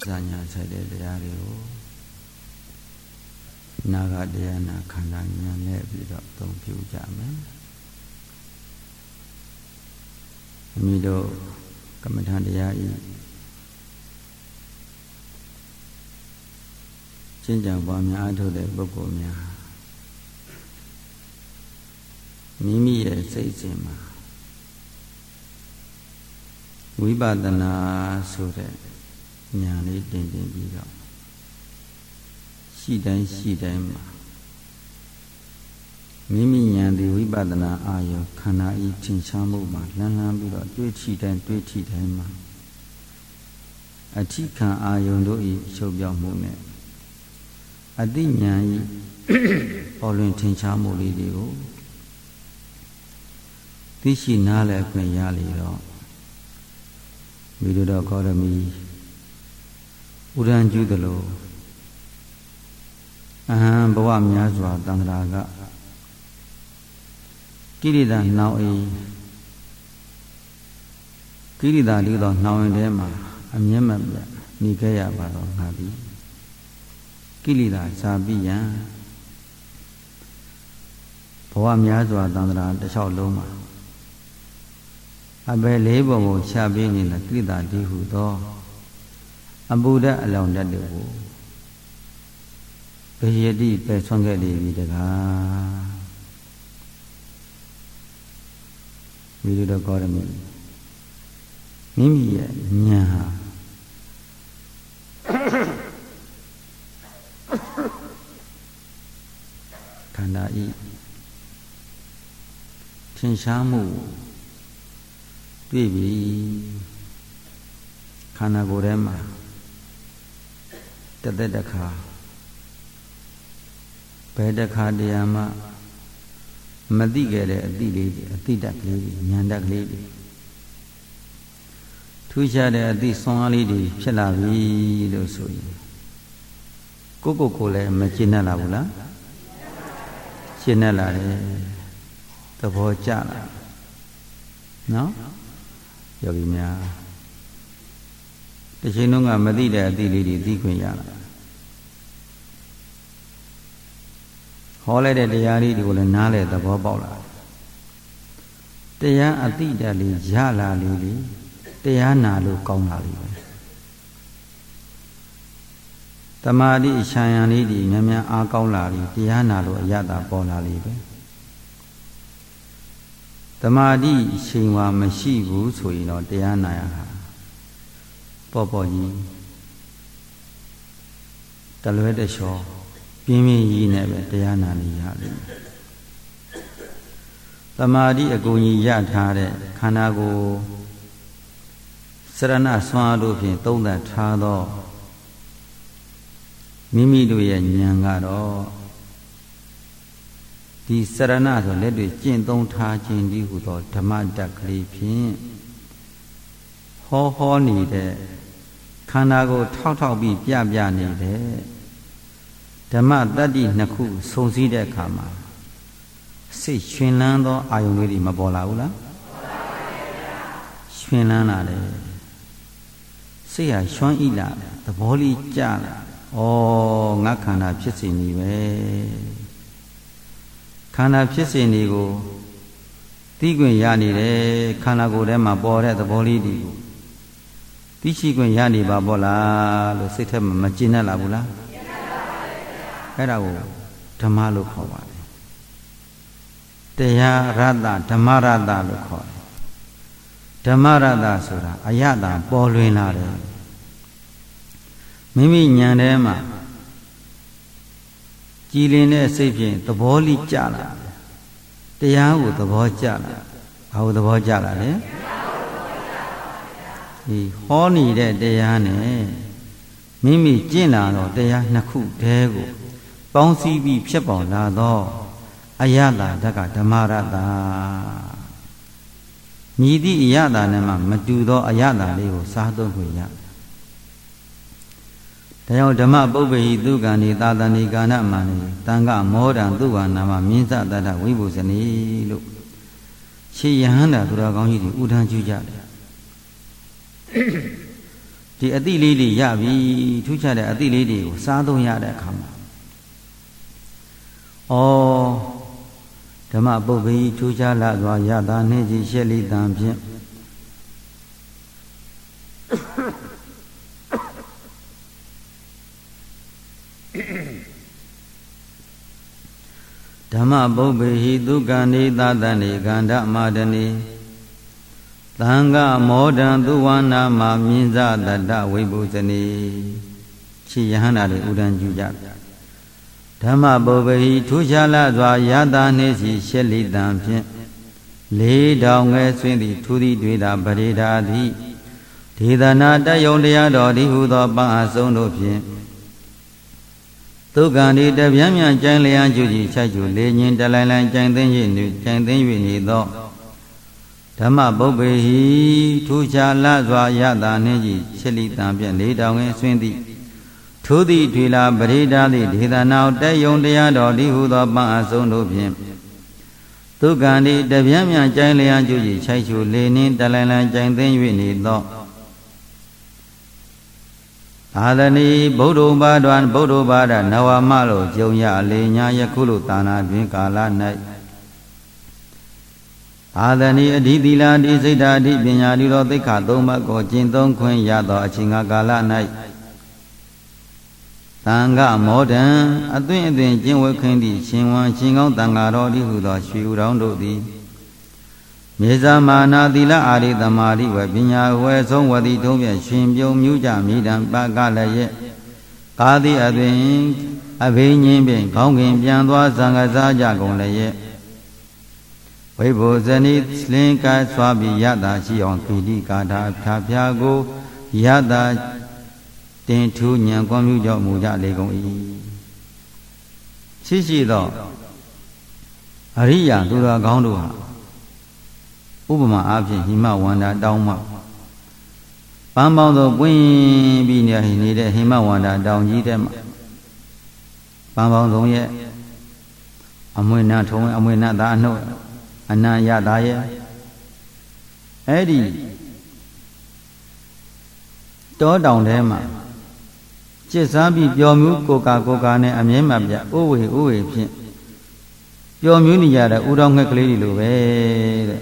ဇာညာဆိုင်တဲ့တရားတွေကိုနာဂတရားနာခန္ဓာဉာဏ်နဲ့ပြီးတော့သုံးပြုကြမယ်မိတို့ကမ္မထာတရားဤကျင့်ကြံပွားများအားထုတ်တဲ့ပုဂ္ဂိုလ်များမိမိရဲ့စိတ်စဉ်မှာဝိပဿနာဆိုတဲ့ဉာဏ်လေးတင်ပြီးတော့ရှိတိုင်းရှိတိုင်းမှာမိမိဉာဏ်ဒီဝိပဿနာအာယုခန္ဓာဤထင်ရှားမှုမှာလန်းပြီးတော့တွေးထိတိုင်းမှာအဋ္ဌိခံအာယုတို့ဤချုပ်ပြောက်မှုနဲ့အတိဉာဏ်ဤပေါ်လွင်ထင်ရှားမှုလေးတွေကိုသိရှိနားလည်ခွင့်ရလေတော့မိတို့တော်ကောရမီဥဒ္ဒံကျူးသလိုအဟံဘဝများစွာတန္တရာကကိရိတာနှောင်အိကိရိတာလူတော်နှောင်အိထဲမှာအမြဲမပြတ်နေခဲ့ရပါတော့ငါသည်ကိရိတာဇာပိယံဘဝများစွာတန္တရာတစ်လျှောက်လုံးမှာအဘယ်လေးပုံကိုချပေးနေတဲ့ကိရိတာဒီဟုသောအပူဓာတ်အလောင်းဓာတ်တွေကိုဘယတိပဲဆွမ်းခဲ့လေပြီတကားဝိရုဒ္ဓကောရမိမိမိရဲ့ဉာဏ်ဟာခန္ဓာဤထင်ရှားမှုတွေ့ပြီခန္ဓာကိုယ်ထဲမှာတသက်တစ်ခါဘယ်တစ်ခါတရားမှမသိခဲ့တဲ့အတိလေးတွေအတိတတ်ကလေးတွေဉာဏ်တတ်ကလေးတွေထူးခြားတဲ့အတိဆွမ်းအားလေးတွေဖြစ်လာပြီလို့ဆိုရင်ကိုလည်းမရှင်းတတ်လာဘူးလားရှင်းတတ်လာတယ်သဘောကျလာနော်ယောဂီများတစ်ချိန်လုံးကမသိတဲ့အတိလေးတွေသိခွင့်ရလာဟောလိုက်တဲ့တရားလေးတွေကိုလည်းနားလဲသဘောပေါက်လာတရားအတိတက်လေးရလာလေတရားနာလို့ကောင်းလာလိမ့်မယ်တမာတိအချမ်းရံလေးတွေများများအားကောင်းလာပြီတရားနာလို့အရသာပေါ်လာလိမ့်ပဲတမာတိအချိန်ဝါမရှိဘူးဆိုရင်တော့တရားနာရတာပေါ့ကြီးတလွဲတလျှောပြင်းကြီးနဲ့ပဲတရားနာနေရတယ်တမာတိအကုန်ကြီးရထားတဲ့ခန္ဓာကိုယ်စရဏဆွမ်းအားတို့ဖြင့်သုံးသပ်ထားသောမိမိတို့ရဲ့ဉာဏ်ကတော့ဒီစရဏဆိုလက်တွေကျင့်သုံးထားခြင်းဒီဟုသောဓမ္မတက်ကလေးဖြင့်ဟောနေတဲ့ခန္ဓာကိုယ်ထောက်ပြီးပြနေတဲ့ဓမ္မတတ္တိနှစ်ခုစုံစည်းတဲ့အခါမှာစိတ်ရှင်လန်းသောအာယုန်လေးတွေမပေါ်လာဘူးလားရှင်လန်းလာတယ်စိတ်ဟာရွှမ်းဣလာတယ်သဘောလေးကျလာဩငါခန္ဓာဖြစ်စဉ်ကြီးပဲခန္ဓာဖြစ်စဉ်တွေကိုသိခွင့်ရနေတယ်ခန္ဓာကိုယ်ထဲမှာပေါ်တဲ့သဘောလေးတွေကိုသိရှိခွင့်ရနေပါပေါ့လားလို့စိတ်ထဲမှာမကျဉ်းတတ်လာဘူးလားအဲ့ဒါကိုဓမ္မလို့ခေါ်ပါတယ်တရားရတ္တဓမ္မရတ္တလို့ခေါ်တယ်ဓမ္မရတ္တဆိုတာအယတပေါ်လွင်လာတယ်မိမိဉာဏ်ထဲမှာကြည်လင်တဲ့စိတ်ဖြင့်သဘောလိကျလာတရားကိုသဘောကျလာဘာကိုသဘောကျလာလဲဒီဟောနေတဲ့တရားနဲ့မိမိကျင့်လာတော့တရားနှစ်ခုတည်းကိုပေါင်းစည်းပြီးဖြစ်ပေါ်လာသောအယတဓကဓမ္မရတ္တမြည်သည့်အယတနဲ့မှမတူသောအယတလေးကိုစားသုံးခွင့်ရဒါကြောင့်ဓမ္မပုပ္ပေဟိသုကံဤသာသနိကာဏမန္နိတံဃမောဒံသုဝါနာမမြင်းစတတဝိဘုဇနီလို့ရှေးယဟန္တာသူတော်ကောင်းကြီးတွေဥဒန်းကျူးကြတယ်ဒီအတိလေးတွေရပြီထူးခြားတဲ့အတိလေးတွေကိုစားသုံးရတဲ့အခါမှာဓမ္မပုပ္ပေထူးခြားလာစွာယတာနှင့်ကြီးရှက်လိတံဖြင့်ဓမ္မပုပ္ပေဟိသုကံနေသတန္တိကန္ဓမာဒနေသံဃမောဒံသူဝနာမမြင်ဇတတဝိပုဇနေခြေယဟန္တာတွေဥဒံကျူကြဓမ္မပုပ္ပေဟိထူးခြားလာစွာယတာနှင့်စီရှက်လိတံဖြင့်4000ငယ်ဆွင်းသည်ထူသည်တွေ့တာပရိဒါသည်ဒေသနာတယုံတရားတော်ဒီဟုသောပန်းအဆုံးတို့ဖြင့်သုကံဒီတပြန်းမြန်ကြိုင်လျံကျူကြီးချက်ကျူလေញင်တလိုင်းလိုင်းကြိုင်သိ၍နေသောဓမ္မပုပ္ပေဟိထူးခြားလာစွာယတာနှင့်ကြီးရှစ်လိတံဖြင့်4000ငယ်ဆွင်းသည်ထူသည်ထွေလာပရိဒါသည်ဒေသနာတယုံတရားတော်ဒီဟုသောပန်းအဆုံးတို့ဖြင့်သုကံဒီတပြန်းမြန်ကြိုင်လျံကျူကြီးချက်ကျူလေញင်တလိုင်းလိုင်းကြိုင်သိ၍နေသောအာသနီဗုဒ္ဓဘာဒံဗုဒ္ဓဘာဒနဝမလို့ကြုံရလေညာယခုလိုသာနာတွင်ကာလ၌အာသနီအဓိသီလာအဓိစိတ်ဓာအဓိပညာဒီတော်သိက္ခာ၃ပါးကိုကျင့်သုံးခွင့်ရသောအချိန်ကာလ၌သံဃမောဒံအသွင်ကျင့်ဝတ်ခွင့်သည့်ရှင်ဝံရှင်ကောင်းသံဃာတော်ဒီဟုသောရွှေဥတော်တို့သည်မြေဇာမာနာသီလအာရိသမာရိဝပညာဝဲဆုံးဝတိထုံးဖြင့်ရှင်ပြုံမြူးကြမိတံပကလည်းရဲ့ကာသီအသွင်အဘိညာဉ်ဖြင့်ခေါင်းခင်ပြန်သွားဇံကစားကြကုန်လည်းရဲ့ဝိဘုဇနိလင်္ကာစွာပြီးယတာရှိအောင်ပိဋိကာထာဖြာဖြာကိုယတာတင်ထူးညံကွန်မြူးကြောင့်မူကြလေကုန်၏ရှိသောအရိယာသူတော်ကောင်းတို့ဟာဥပမာအားဖြင့်ဟိမဝန္တာတောင်းမှပန်းပေါင်းသောပွင့်ပြီးနေတဲ့ဟိမဝန္တာတောင်ကြီးထဲမှာပန်းပေါင်းဆုံးရဲ့အမွေနာထုံးအမွေနာသာအနှုတ်အနံရတာရဲ့အဲ့ဒီတောတောင်ထဲမှာကျစ်စားပြီးပျော်မြူးကိုကာနဲ့အမြဲမှပြဥဝေဖြင့်ပျော်မြူးနေကြတဲ့ဥတော်ငှက်ကလေးတွေလိုပဲတဲ့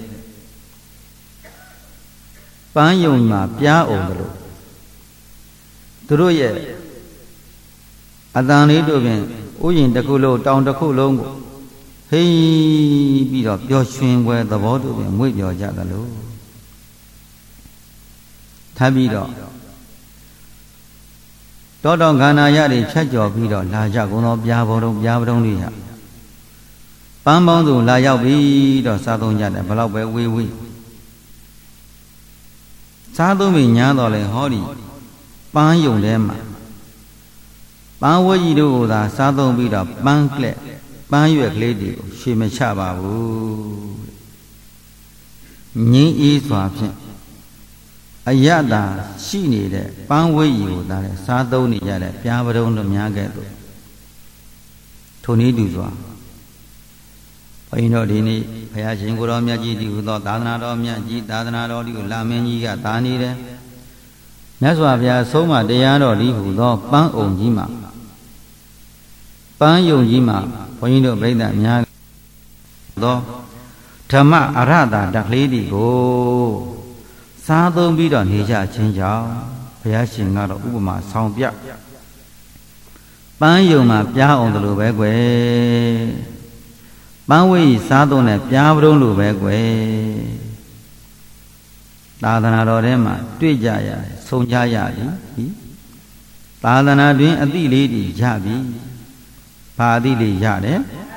ပန်းယုံမှာပြားအောင်တယ်လို့သူတို့ရဲ့အတန်လေးတို့ဖြင့်ဥယျာဉ်တစ်ခုလုံးတောင်တစ်ခုလုံးကိုဟိပြီးတော့ပျော်ရွှင်ပွဲသဘောတို့ဖြင့်မွေ့ပျော်ကြသလိုထပ်ပြီးတော့တောတောင်ခန္ဓာရတွေဖြတ်ကျော်ပြီးတော့လာကြကုန်သောပြားပုံတို့တွေဟာပန်းပေါင်းစုလာရောက်ပြီးတော့စားသုံးကြတယ်ဘလောက်ပဲဝေးစားသုံးပြီးညားတော်လဲဟောဒီပန်းယုံထဲမှာပန်းဝဲကြီးတို့ကိုသာစားသုံးပြီးတော့ပန်းကလက်ပန်းရွက်ကလေးတွေကိုရှေမချပါဘူးငင်းအေးစွာဖြင့်အယတာရှိနေတဲ့ပန်းဝဲကြီးကိုသာလဲစားသုံးနေကြတဲ့ပြားပတုံးတို့များကဲ့သို့ထိုနည်းတူစွာဘုန်းကြီးတို့ဒီနေ့ဘုရားရှင်ကိုယ်တော်မြတ်ကြီးဒီဟူသောသာသနာတော်မြတ်ကြီးသာသနာတော်ဒီကိုလာမင်းကြီးကသာနေတယ်မြတ်စွာဘုရားဆုံးမတရားတော်ဒီဟူသောပန်းအုံကြီးမှာပန်းယုံကြီးမှာဘုန်းကြီးတို့ပြိဿအများသောဓမ္မအရတာတကလေးဒီကိုစားသုံးပြီးတော့နေကြခြင်းကြောင့်ဘုရားရှင်ကတော့ဥပမာဆောင်ပြပန်းယုံမှာပြားအောင်တယ်လို့ပဲကွယ်ပန်းဝေးစားသုံးတဲ့ပြားပတုံးလိုပဲကွယ်သာသနာတော်ထဲမှာတွေ့ကြရတယ်ဆုံးကြရပြီသာသနာတွင်အတိလေးတွေရပြီဘာအတိလေးရတယ်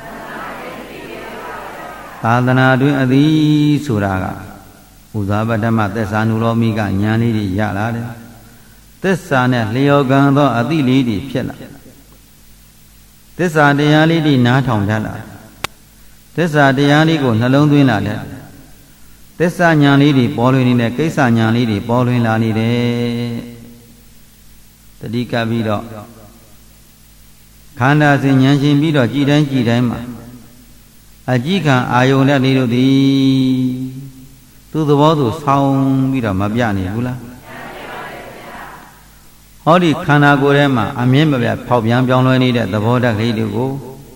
သာသနာတွင်အတိဆိုတာကဥဇာပတ္တမသက်စာနုလောမိကဉာဏ်လေးတွေရလာတယ်သက်စာနဲ့လျော်ကန်သောအတိလေးတွေဖြစ်လာသစ္စာတရားလေးတွေနားထောင်ကြလာသစ္စာတရားလေးကိုနှလုံးသွင်းလာတဲ့သစ္စာဉာဏ်လေးတွေပေါ်လွင်နေတဲ့ကိစ္စဉာဏ်လေးတွေပေါ်လွင်လာနေတယ်တတိကပ်ပြီးတော့ခန္ဓာစဉ်ဉာဏ်ရှင်ပြီးတော့ကြည်တိုင်းမှာအကြည့်ခံအာယုန်နဲ့လေးတို့သည်သူ့သဘောသူဆောင်းပြီးတော့မပြနေဘူးလားဟောဒီခန္ဓာကိုယ်ထဲမှာအမြင့်မပြတ်ဖောက်ပြန်ပြောင်းလဲနေတဲ့သဘောဓာတ်ကလေးတွေကို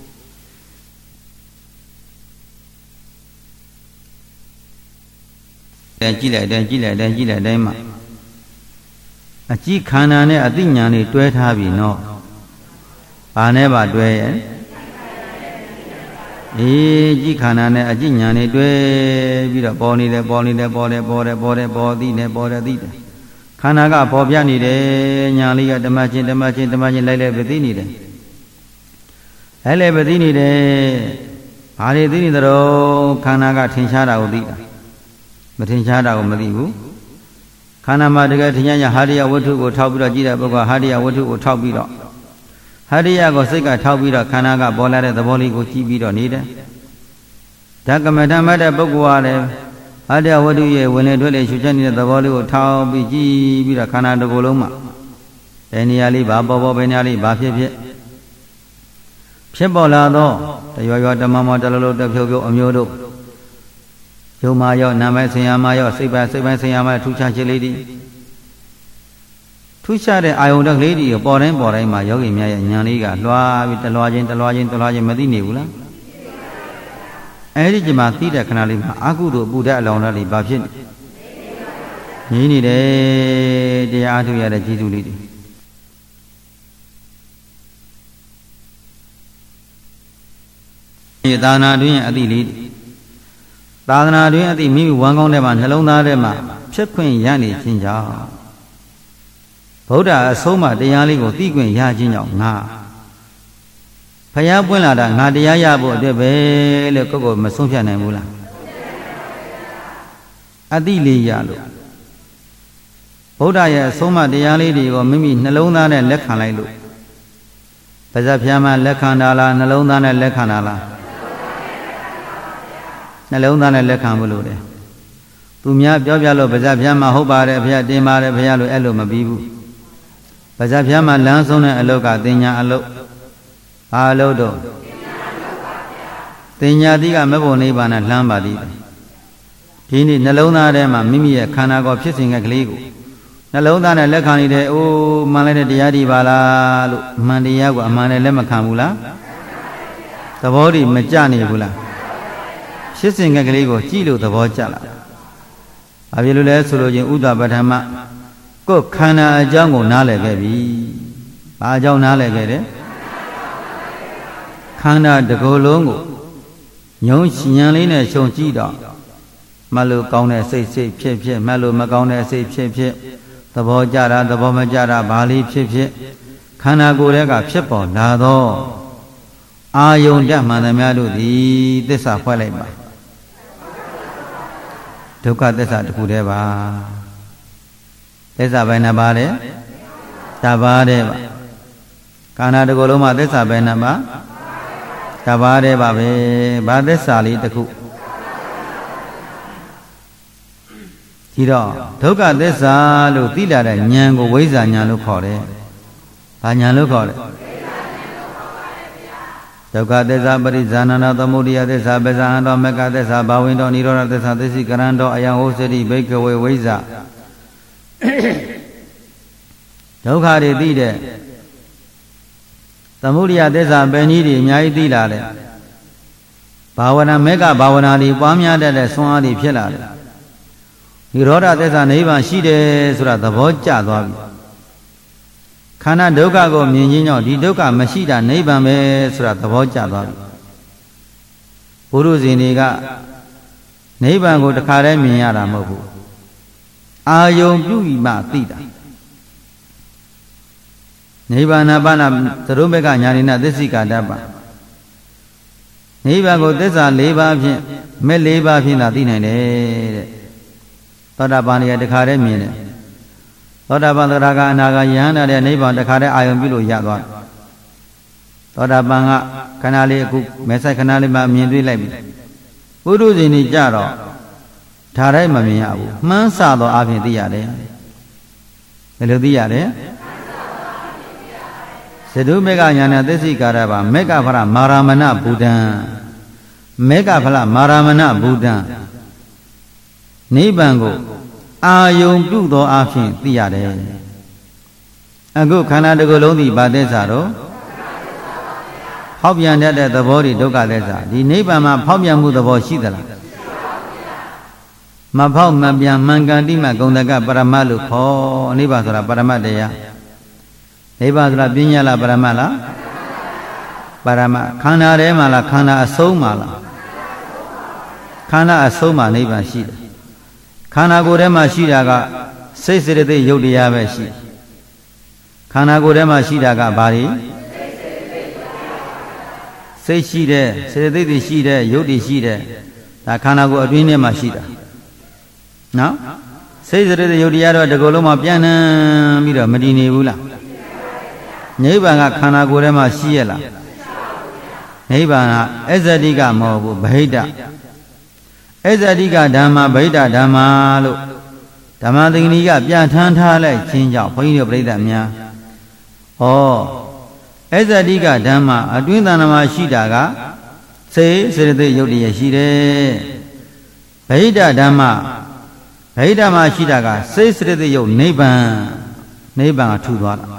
ကြည့်လိုက်တိုင်းမှာအကြည့်ခန္ဓာနဲ့အသိဉာဏ်တွေတွဲထားပြီနော်ဘာနဲ့ပါတွဲရဲ့ကြည့်ခန္ဓာနဲ့အကြည့်ဉာဏ်တွေတွဲပြီးတော့ပေါ်သိတယ်ခန္ဓာကပေါ်ပြနေတယ်ဉာဏ်လေးကဓမ္မချင်းလိုက်ပဲသိနေတယ်လိုက်ပဲသိနေတယ်ဘာတွေသိနေသလဲခန္ဓာကထင်ရှားတာကိုသိတာမထင်ရှားတာကိုမသိဘူးခန္ဓာမှာတကယ်ထင်ရှားဟာရိယဝတ္ထုကိုထောက်ပြီးတော့ကြည့်တဲ့ပုဂ္ဂိုလ်ဟာရိယဝတ္ထုကိုထောက်ပြီးတော့ဟာရိယကိုစိတ်ကထောက်ပြီးတော့ခန္ဓာကပေါ်လာတဲ့သဘောလေးကိုကြည့်ပြီးတော့နေတယ်ဓကမထမတဲ့ပုဂ္ဂိုလ်ကလည်းဟာရိယဝတ္ထုရဲ့ဝင်လေထွက်လေရှုချက်နေတဲ့သဘောလေးကိုထောက်ပြီးကြည့်ပြီးတော့ခန္ဓာတစ်ခုလုံးမှာဘယ်နေရာလေးဘာပေါ်ဘယ်နေရာလေးဘာဖြစ်ပေါ်လာတော့တရွတမမတလုံးတဖြုတ်အမျိုးတို့ယုံမာရောနာမည်ဆင်ရမာရောစိတ်ပိုင်းဆင်ရမာထူးခြားခြင်းလေးတွေထူးခြားတဲ့အာယုန်တက်ကလေးတွေပေါ်တိုင်းမှာယောဂီများရဲ့ဉာဏ်လေးကလွှားပြီးတလွှားချင်းမသိနေဘူးလားအဲဒီကြမှာသိတဲ့ခဏလေးမှာအကုသို့ပူတတ်အလောင်းလေးဘာဖြစ်နေနေတယ်တရားအားထုတ်ရတဲ့ကျေးဇူးလေးတွေသာသနာတွင်အသည့်လေးသာသနာတွင်အသည့်မိမိဝမ်းကောင်းတဲ့မှာနှလုံးသားထဲမှာဖြစ်ခွင့်ရနေခြင်းကြောင့်ဗုဒ္ဓအဆုံးအမတရားလေးကိုသိခွင့်ရခြင်းကြောင့်ငါဖျားပွင့်လာတာငါတရားရဖို့အတွက်ပဲလို့ကိုယ်မဆုံးဖြတ်နိုင်ဘူးလားအတိလေးရလို့ဗုဒ္ဓရဲ့အဆုံးအမတရားလေးတွေကိုမိမိနှလုံးသားနဲ့လက်ခံလိုက်လို့ပါးစပ်ဖြားမှလက်ခံတာလားနှလုံးသားနဲ့လက်ခံတာလားနှလုံးသားနဲ့လက်ခံဖို့လို့တယ်သူများပြောပြလို့ပါးစပ်ဖြားမှဟုတ်ပါတယ်ဘုရားတင်ပါတယ်ဘုရားလို့အဲ့လိုမပြီးဘူးပါးစပ်ဖြားမှလမ်းဆုံးတဲ့အလုပ်ကတင်ညာအလုပ်ဘာအလုပ်တော့တင်ညာတိကမဘုံနိဗ္ဗာန်လှမ်းပါသည်ဒီနေ့နှလုံးသားထဲမှာမိမိရဲ့ခန္ဓာကိုယ်ဖြစ်စဉ်ကလေးကိုနှလုံးသားနဲ့လက်ခံနေတယ်အိုးမှန်လိုက်တဲ့တရားဒီပါလားလို့အမှန်တရားကိုအမှန်နဲ့လက်မခံဘူးလားသဘောတည်းမကြနေဘူးလားဖြစ်စဉ်ကလေးကိုကြည့်လို့သဘောကျလာဘာဖြစ်လို့လဲဆိုလို့ချင်းဥဒ္ဒပထမကိုယ်ခန္ဓာအကြောင်းကိုနားလည်ခဲ့ပြီဘာအကြောင်းနားလည်ခဲ့တယ်ခန္ဓာတစ်ခုလုံးကိုညုံဉာဏ်လေးနဲ့ရှုံကြည့်တော့မလို့ကောင်းတဲ့စိတ်ဖြစ်မလို့မကောင်းတဲ့စိတ်ဖြစ်သဘောကြတာသဘောမကြတာဘာလေးဖြစ်ခန္ဓာကိုယ်ထဲကဖြစ်ပေါ်လာတော့အာယုန်ဓာတ်မှန်သမျှတို့သည်သစ္စာဖွဲ့လိုက်ပါဒုက္ခသစ္စာတစ်ခုတည်းပါသစ္စာဘယ်နှပါလဲတပါးတည်းပါခန္ဓာတစ်ခုလုံးမှာသစ္စာဘယ်နှပါတပါးတည်းပါပဲဘာသစ္စာလေးတစ်ခုဒီတော့ဒုက္ခသစ္စာလို့သိလာတဲ့ဉာဏ်ကိုဝိဇ္ဇာဉာဏ်လို့ခေါ်တယ်ဘာဉာဏ်လို့ခေါ်လဲဒုက္ခသစ္စာပရိဇာနနာသမုဒိယသစ္စာပဇာဟံတောမကသစ္စာဘာဝိတောနိရောဓသစ္စာသစ္စိကရဏတောအယံဟောစတိဘိက္ခဝေဝိဇ္ဇာဒုက္ခတွေသိတဲ့သမုဒိယသစ္စာပဲနည်းတွေအများကြီးသိလာတယ်ဘာဝနာမေကဘာဝနာတွေပွားများတတ်တဲ့ဆွမ်းအားတွေဖြစ်လာတယ်နိရောဓသစ္စာနိဗ္ဗာန်ရှိတယ်ဆိုတာသဘောကျသွားပြီခန္ဓာဒုက္ခကိုမြင်ခြင်းကြောင့်ဒီဒုက္ခမရှိတာနိဗ္ဗာန်ပဲဆိုတာသဘောကျသွားပြီဘုရုဇင်တွေကနိဗ္ဗာန်ကိုတခါတည်းမြင်ရတာမဟုတ်ဘူးအာယုံပြုပြီးမှသိတာနိဗ္ဗာန်ပါဏသရုံးဘက်ကညာနိနာသစ္စိကာတ္တပါနိဗ္ဗာန်ကိုသစ္စာ၄ပါးဖြင့်မဲ့၄ပါးဖြင့်သာသိနိုင်တယ်တဲ့သောတာပန်ရဲ့တခါတည်းမြင်တယ်သောတာပန်သရဂအနာဂယဟန္တာတဲ့နိဗ္ဗာန်တခါတည်းအာယုံပြုလို့ရသွားသောတာပန်ကခဏလေးအခုမဲဆိုင်ခဏလေးမှမြင်တွေ့လိုက်ပြီပုရုဇဉ်ကြီးကြတော့ဒါတိုင်းမမြင်ရဘူးမှန်းဆသောအပြင်သိရတယ်ဘယ်လိုသိရလဲသဒုမေကညာနာသစ္စိကာရပါမေကဖရမာရမဏဗုဒ္ဓံမေကဖလမာရမဏဗုဒ္ဓံနိဗ္ဗာန်ကိုအာယုံပြုသောအဖြစ်သိရတယ်အခုခန္ဓာတစ်ခုလုံးဒီဘာသစ္စာတော့ဖောက်ပြန်တတ်တဲ့သဘောတွေဒုက္ခသစ္စာဒီနိဗ္ဗာန်မှာဖောက်ပြန်မှုသဘောရှိသလားမဖောက်မပြန်မှန်ကန်တိမှဂုဏ်တကပရမတ်လို့ခေါ်နိဗ္ဗာန်ဆိုတာပရမတ်တရားနိဗ္ဗာန်ဆိုတာပညာလားပရမတ်လားပရမတ်ခန္ဓာထဲမှာလားခန္ဓာအဆုံးမှာလားခန္ဓာအဆုံးမှာနိဗ္ဗာန်ရှိတယ်ခန္ဓာကိုယ်ထဲမှာရှိတာကစိတ်စေတသိက်ရုပ်တရားပဲရှိခန္ဓာကိုယ်ထဲမှာရှိတာကဘာတွေစိတ်ရှိတဲ့စေတသိက်တွေရှိတဲ့ရုပ်တွေရှိတဲ့ဒါခန္ဓာကိုယ်အတွင်းထဲမှာရှိတာနော်စိတ်စေတသိက်ရုပ်တရားတော့ဒီကုလုံးမှာပြန့်နှံ့ပြီးတော့မတည်နေဘူးလားနိဗ္ဗာန်ကခန္ဓာကိုယ်ထဲမှာရှိရလားနိဗ္ဗာန်ကအစ္ဆတိကမဟုတ်ဘူးဗဟိတအစ္ဆတိကဓမ္မဗဟိတဓမ္မလို့ဓမ္မသင်္ကနီကပြဋ္ဌာန်းထားလိုက်ခြင်းကြောင့်ဘုန်းကြီးတို့ပြိဿများဩအစ္ဆတိကဓမ္မအတွင်းတဏ္ဍမှာရှိတာကစေစေတသိက်ရုပ်တည်းရှိတယ်ဗဟိတဓမ္မဗဟိတမှာရှိတာကစေစေတသိက်ရုပ်နိဗ္ဗာန်ကထူသွားတာ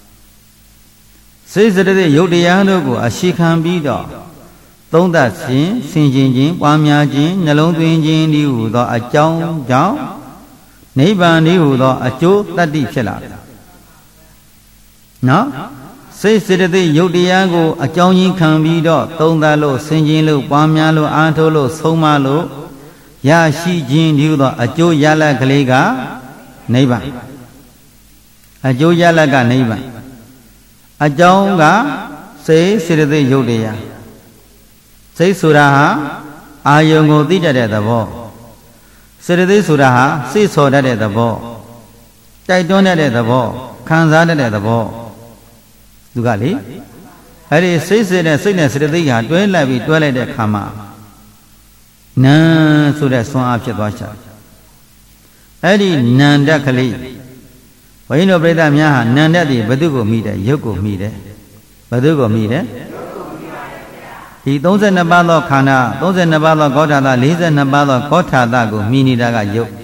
စေစေတသိက်ရုပ်တရားတို့ကိုအရှိခံပြီးတော့သုံးသပ်ခြင်းဆင်ခြင်ခြင်းပွားများခြင်းနှလုံးသွင်းခြင်းဤဟူသောအကြောင်းကြောင့်နိဗ္ဗာန်ဤဟူသောအကျိုးတတ္တိဖြစ်လာတယ်နော်စိတ်စေတသိက်ရုပ်တရားကိုအကြောင်းရင်းခံပြီးတော့သုံးသပ်လို့ဆင်ခြင်လို့ပွားများလို့အားထုတ်လို့ဆုံးမလို့ရရှိခြင်းဤဟူသောအကျိုးရလဒ်ကလေးကနိဗ္ဗာန်အကျိုးရလဒ်ကနိဗ္ဗာန်အကြောင်းကစိတ်စေတသိက်ရုပ်တရားစိတ်ဆိုတာဟာအာယုံကိုသိတတ်တဲ့သဘောစေတသိက်ဆိုတာဟာစိတ်ဆော်တတ်တဲ့သဘောတိုက်တွန်းတတ်တဲ့သဘောခံစားတတ်တဲ့သဘောသူကလေအဲ့ဒီစိတ်စေတဲ့စိတ်နဲ့စေတသိက်ဟာတွဲလိုက်ပြီးတွဲလိုက်တဲ့ခါမှာနာဆိုတဲ့ဆွမ်းအားဖြစ်သွားချာအဲ့ဒီနန္တကလေးဘုန်းကြီးတို့ပြိဿများဟာနန္တတိဘု து ကိုမိတယ်ရုပ်ကိုမိတယ်ဘု து ကိုမိတယ်ဒီ32ပါးသောခန္ဓာ32ပါးသောဂေါထာသ42ပါးသောဂေါထာသကိုမိနေတာကယုတ်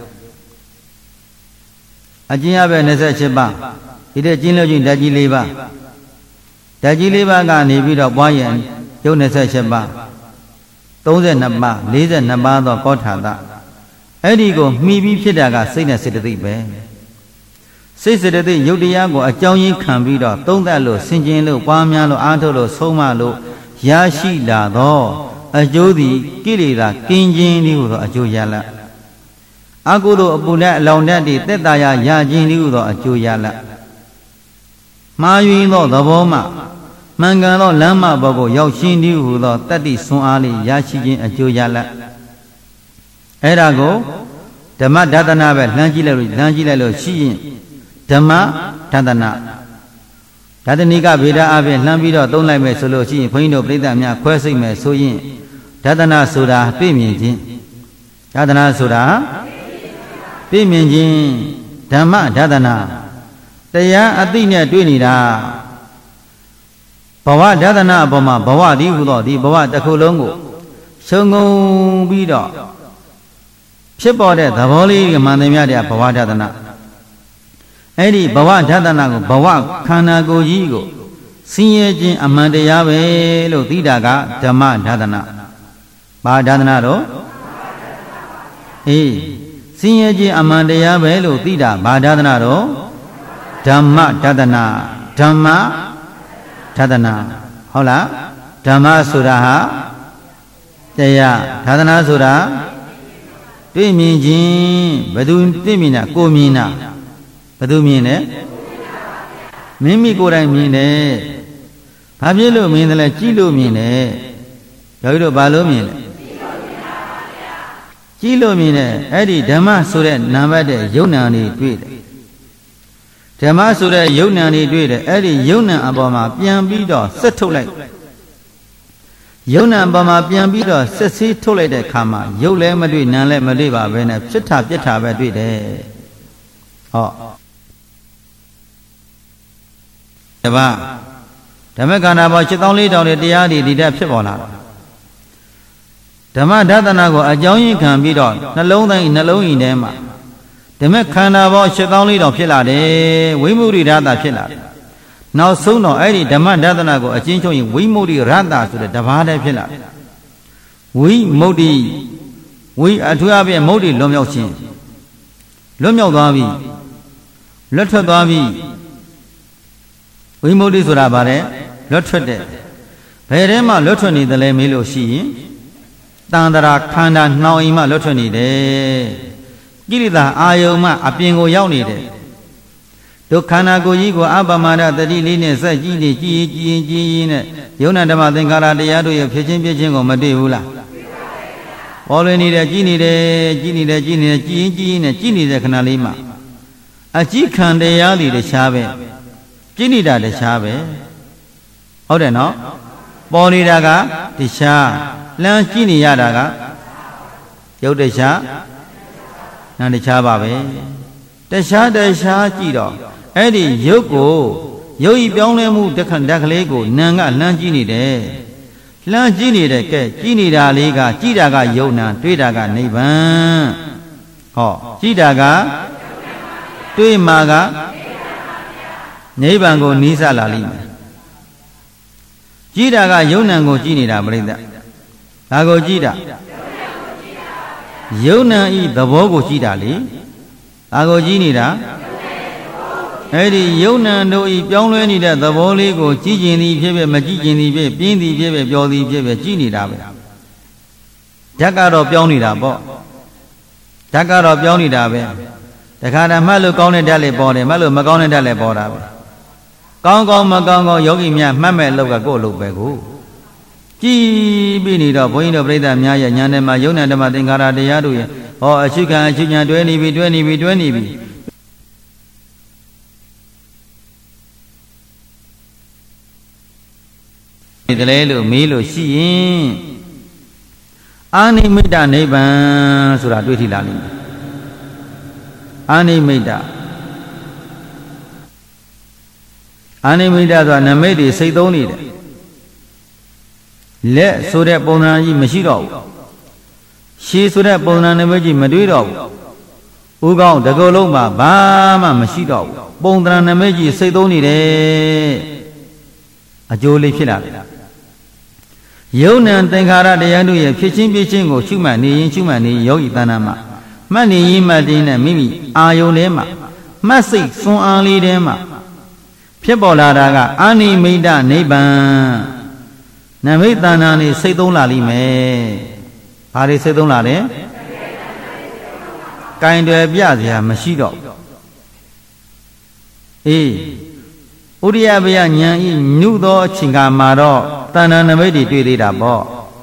အကျဉ်းအပဲ28ပါးဒီတဲ့ကျင်းလို့ချင်းဓာတ်ကြီး4ပါးဓာတ်ကြီး4ပါးကနေပြီးတော့ပွားရင်ယုတ်28ပါး32ပါး42ပါးသောဂေါထာသအဲ့ဒီကိုမှီပြီးဖြစ်တာကစိတ်နဲ့စေတသိက်ပဲစိတ်စေတသိက်ယုတ်တရားကိုအကြောင်းရင်းခံပြီးတော့သုံးသပ်လို့ဆင်ခြင်လို့ပွားများလို့အားထုတ်လို့ဆုံးမလို့ရရှိလာသောအကျိုးသည်ကိလေသာကင်းခြင်းဤဟူသောအကျိုးရလဒ်အကုသိုလ်အပူနဲ့အလောင်တတ်သည့်သက်သာရခြင်းဤဟူသောအကျိုးရလဒ်မှားယွင်းသောသဘောမှမှန်ကန်သောလမ်းမဘောကိုရောက်ရှင်းဤဟူသောတတ္တိဆွမ်းအားလေးရရှိခြင်းအကျိုးရလဒ်အဲ့ဒါကိုဓမ္မဒသနာပဲလှမ်းကြည့်လိုက်လို့ရှိရင်ဓမ္မဒသနာဓာတနိကဗေဒအပြင်လှမ်းပြီးတော့သုံးလိုက်မယ်ဆိုလို့ရှိရင်ခွင်းတို့ပြိဿများခွဲစိတ်မယ်ဆိုရင်ဓာတနာဆိုတာတွေ့မြင်ခြင်းဓာတနာဆိုတာတွေ့မြင်ခြင်းဓမ္မဓာတနာတရားအသိနဲ့တွေ့နေတာဘဝဓာတနာအပေါ်မှာဘဝတည်းဟူသောဒီဘဝတစ်ခုလုံးကိုရှုံငုံပြီးတော့ဖြစ်ပေါ်တဲ့သဘောလေးမှန်သမျှတဲ့ဘဝဓာတနာအဲ့ဒီဘဝဓာတနာကိုဘဝခန္ဓာကိုယ်ကြီးကိုဆင်းရဲခြင်းအမှန်တရားပဲလို့သိတာကဓမ္မဓာတနာဘာဓာတနာတော့အေးဆင်းရဲခြင်းအမှန်တရားပဲလို့သိတာဘာဓာတနာတော့ဓမ္မဓာတနာဓမ္မဓာတနာဟုတ်လားဓမ္မဆိုတာဟာတရားဓာတနာဆိုတာတွေ့မြင်ခြင်းဘယ်သူတွေ့မြင်တာကိုမြင်တာဘယ်သူမြင်လဲမိမိကိုယ်တိုင်မြင်တယ်ဘာဖြစ်လို့မြင်တယ်လဲကြည့်လို့မြင်တယ်ယောဂီတို့ဘာလို့မြင်လဲကြည့်လို့မြင်တယ်အဲ့ဒီဓမ္မဆိုတဲ့နာမ်တဲ့ယုံ nant တွေတွေ့တယ်ဓမ္မဆိုတဲ့ယုံ nant တွေတွေ့တယ်အဲ့ဒီယုံ nant အပေါ်မှာပြန်ပြီးတော့ဆက်ထုတ်လိုက်ယုံ nant အပေါ်မှာပြန်ပြီးတော့ဆက်ဆေးထုတ်လိုက်တဲ့အခါမှာယုတ်လည်းမတွေ့နံလည်းမတွေ့ပါဘဲနဲ့ဖြစ်တာပြက်တာပဲတွေ့တယ်ဟောတပါဓမ္မခန္ဓာပေါ်7400တဲ့တရားတွေဒီတက်ဖြစ်ပေါ်လာတာဓမ္မဒသနာကိုအကြောင်းရင်းခံပြီးတော့နှလုံးသားနှလုံးအိမ်ထဲမှာဒါမဲ့ခန္ဓာပေါင်း7,400တောင်ဖြစ်လာတယ်ဝိမု ရိရတဖြစ်လာတယ်နောက်ဆုံးတော့အဲ့ဒီဓမ္မဒသနာကိုအချင်းချုပ်ရင်ဝိမု ရိရတဆိုတဲ့တပါးတည်းဖြစ်လာတယ်ဝိမု ရိဝိအထူးအဖြင့်မု ရိလွန်မြောက်ခြင်းလွတ်မြောက်သွားပြီလွတ်ထွက်သွားပြီဝိမု ရိဆိုတာဗါတဲ့လွတ်ထွက်တဲ့ဘယ်ထဲမှာလွတ်ထွက်နေတယ်လဲမေးလို့ရှိရင်တန်တရာခန္ဓာနှောင်အိမ်မှလွတ်ထွက်နေတယ်ကိလေသာအာယုံမှအပြင်ကိုရောက်နေတယ်ဒုက္ခနာကိုကြီးကိုအပမဒတတိလေးနဲ့စက်ကြီးနေကြည်ရင်နဲ့ယုံနာဓမ္မသင်္ခါရတရားတို့ရဲ့ဖြစ်ချင်းပြချင်းကိုမတွေ့ဘူးလားပေါ်လွင်နေတယ်ကြည်နေတယ်ကြည်နေတဲ့ကြည်နေတယ်ကြည်ရင်နဲ့ကြည်နေတဲ့ခဏလေးမှာအကြည့်ခံတရားတွေတခြားပဲကြည်နေတာတခြားပဲဟုတ်တယ်နော်ပေါ်နေတာကတခြားလမ်းကြည့်နေရတာကရုပ်တခြားနာတခြားပါပဲတခြားကြည့်တော့အဲ့ဒီရုပ်ကိုရုပ်ဤပြောင်းလဲမှုတက်ကလေးကိုနာကလမ်းကြည့်နေတယ်လှမ်းကြည့်နေတဲ့ကဲကြည့်နေတာလေးကကြည့်တာကယုံနာတွေ့တာကနိဗ္ဗာန်ဟောကြည့်တာကတွေ့မှာကနိဗ္ဗာန်ကိုနီးစပ်လာလိမ့်မယ်ကြည့်တာကယုံနာကိုကြည့်နေတာပြိဿဒါကိုကြည့်တာယုံနာဤသဘောကိုကြည့်တာလေဒါကိုကြည့်နေတာအဲ့ဒီယုံနာတို့ဤပြောင်းလဲနေတဲ့သဘောလေးကိုကြည့်ကျင်သည်ဖြစ်ဖြစ်မကြည့်ကျင်သည်ဖြစ်ပြင်းသည်ဖြစ်ဖြစ်ပျော်သည်ဖြစ်ဖြစ်ကြည့်နေတာပဲဓာတ်ကတော့ပြောင်းနေတာပေါ့ဓာတ်ကတော့ပြောင်းနေတာပဲတခါတည်းမှတ်လို့ကောင်းတဲ့ဓာတ်လေးပေါ်တယ်မှတ်လို့မကောင်းတဲ့ဓာတ်လေးပေါ်တာပဲကောင်းကောင်းမကောင်းကောင်းယောဂီများမှတ်မဲ့လောက်ကကိုယ့်အလုပ်ပဲကိုကြည်ပြီးနေတော့ဘုန်းကြီးတို့ပြိဿများရဲ့ဉာဏ်ထဲမှာယုံနာဓမ္မသင်္ခါရတရားတို့ရဲ့ဟောအချုပ်ခံအချုပ်ညာတွဲနေပြီဒီတလဲလို့မေးလို့ရှိရင်အာနိမိတ်တနိဗ္ဗာန်ဆိုတာတွေ့ထိလာလိမ့်မယ်အာနိမိတ်တဆိုတာနမိတ်တွေစိတ်သုံးနေတယ်လက်ဆိုတဲ့ပုံစံကြီးမရှိတော့ဘူးရှည်ဆိုတဲ့ပုံစံနမိတ်ကြီးမတွေ့တော့ဘူးဥကောင်းတကုလုံးမှာဘာမှမရှိတော့ဘူးပုံစံနမိတ်ကြီးစိတ်သုံးနေတယ်အကျိုးလေးဖြစ်လာတယ်ယုံနံသင်္ခါရတရားတို့ရဲ့ဖြစ်ချင်းကိုရှုမှတ်နေရင်ယောဂီတဏ္ဍာမှာမှတ်နေရင်မှတ်တင်းနဲ့မိမိအာယုန်ထဲမှာမှတ်စိတ်စွမ်းအားလေးထဲမှာဖြစ်ပေါ်လာတာကအာနိမိတ်တနိဗ္ဗာန်နမိတ်တဏ္ဍာနေစိတ်သုံးလာလိမ့်မယ်ဘာတွေစိတ်သုံးလာလဲကင်တွယ်ပြစရာမရှိတော့အေးဥရိယဘယဉာဏ်ဤညုသောအချိန်ကမှာတော့တဏ္ဍာနမိတ်တွေတွေ့သေးတာပေါ့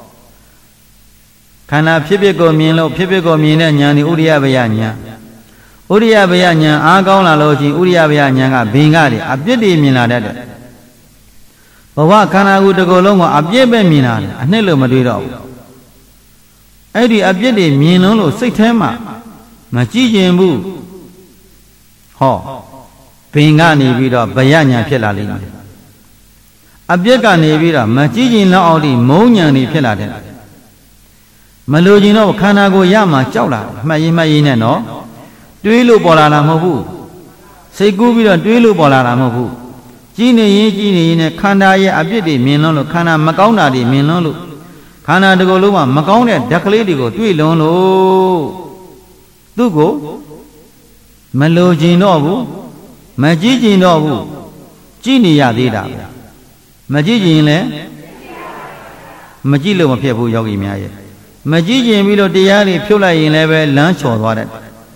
ခန္ဓာဖြစ်ကိုမြင်လို့ဖြစ်ကိုမြင်တဲ့ဉာဏ်ဒီဥရိယဘယဉာဏ်ဥရိယဘယဉာဏ်အားကောင်းလာလို့ချင်းဥရိယဘယဉာဏ်ကဘင်္ဂတွေအပြစ်တွေမြင်လာတတ်တယ်ဘဝခန္ဓာကိုယ်တစ်ခုလုံးကိုအပြစ်ပဲမြင်လာတယ်အနှစ်လို့မတွေ့တော့ဘူးအဲ့ဒီအပြစ်တွေမြင်လုံးလို့စိတ်ထဲမှာမကြည့်ကျင်ဘူးဟောဘင်ကနေပြီးတော့ဘယဉာဏ်ဖြစ်လာလိမ့်မယ်အပြစ်ကနေပြီးတော့မကြည့်ကျင်တော့အောင်ဒီမုံဉာဏ်တွေဖြစ်လာတယ်မလိုချင်တော့ခန္ဓာကိုယ်ရမှကြောက်လာမှတ်ရင်နဲ့နော်တွေးလို့ပေါ်လာတာမဟုတ်ဘူးစိတ်ကူးပြီးတော့တွေးလို့ပေါ်လာတာမဟုတ်ဘူးကြည်နေရင်နဲ့ခန္ဓာရဲ့အပြစ်တွေမြင်လွန်းလို့ခန္ဓာမကောင်းတာတွေမြင်လွန်းလို့ခန္ဓာတစ်ခုလုံးမှာမကောင်းတဲ့ဓာတ်ကလေးတွေကိုတွေ့လွန်းလို့သူ့ကိုမလိုချင်တော့ဘူးမကြည့်ကျင်တော့ဘူးကြည့်နေရသေးတာပဲမကြည့်ကျင်ရင်လည်းမကြည့်လို့မဖြစ်ဘူးယောဂီများရဲ့မကြည့်ကျင်ပြီးတော့တရားတွေဖြုတ်လိုက်ရင်လည်းပဲလမ်းချော်သွားတယ်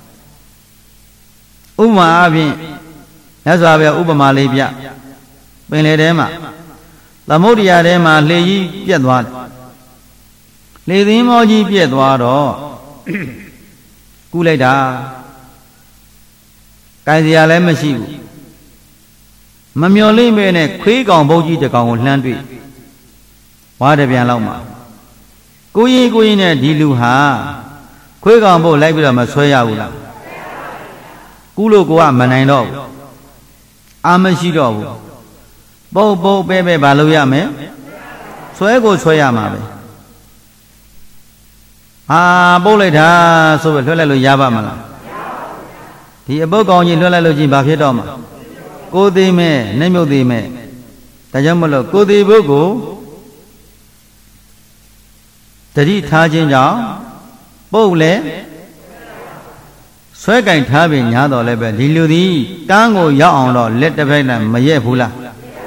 ဥပမာအပြင်မြတ်စွာဘုရားဥပမာလေးပြပင်လေထဲမှာသမုဒ္ဒရာထဲမှာလှေကြီးပြက်သွားတယ်လှေသင်းမောကြီးပြက်သွားတော့ကူးလိုက်တာကင်စရာလည်းမရှိဘူးမမျော်လင့်ပဲနဲ့ခွေးကောင်ဘုတ်ကြီးတစ်ကောင်ကိုလှမ်းတွေ့ဝါးတပြန်လောက်မှာကိုရင်နဲ့ဒီလူဟာခွေးကောင်ဘုတ်လိုက်ပြီးတော့မဆွဲရဘူးလားကူးလို့ကိုကမနိုင်တော့ဘူးအာမရှိတော့ဘူးပုတ်ပဲဘာလို့ရမလဲဆွဲရမှာပဲဟာပုတ်လိုက်တာဆိုပဲလွှဲလိုက်လို့ရပါမလားဒီအပုတ်ကောင်ကြီးလွတ်လိုက်လို့ချင်းဘာဖြစ်တော့မှာကိုယ်သေးမဲ့နှိမ့်မြုပ်သေးမဲ့ဒါကြောင့်မလို့ကိုယ်သေးဖို့ကိုတတိထားခြင်းကြောင့်ပုတ်လဲဆွဲကင်ထားပြီးညားတော်လည်းပဲဒီလူသည်ကန်းကိုရောက်အောင်တော့လက်တစ်ဖက်နဲ့မရက်ဘူးလား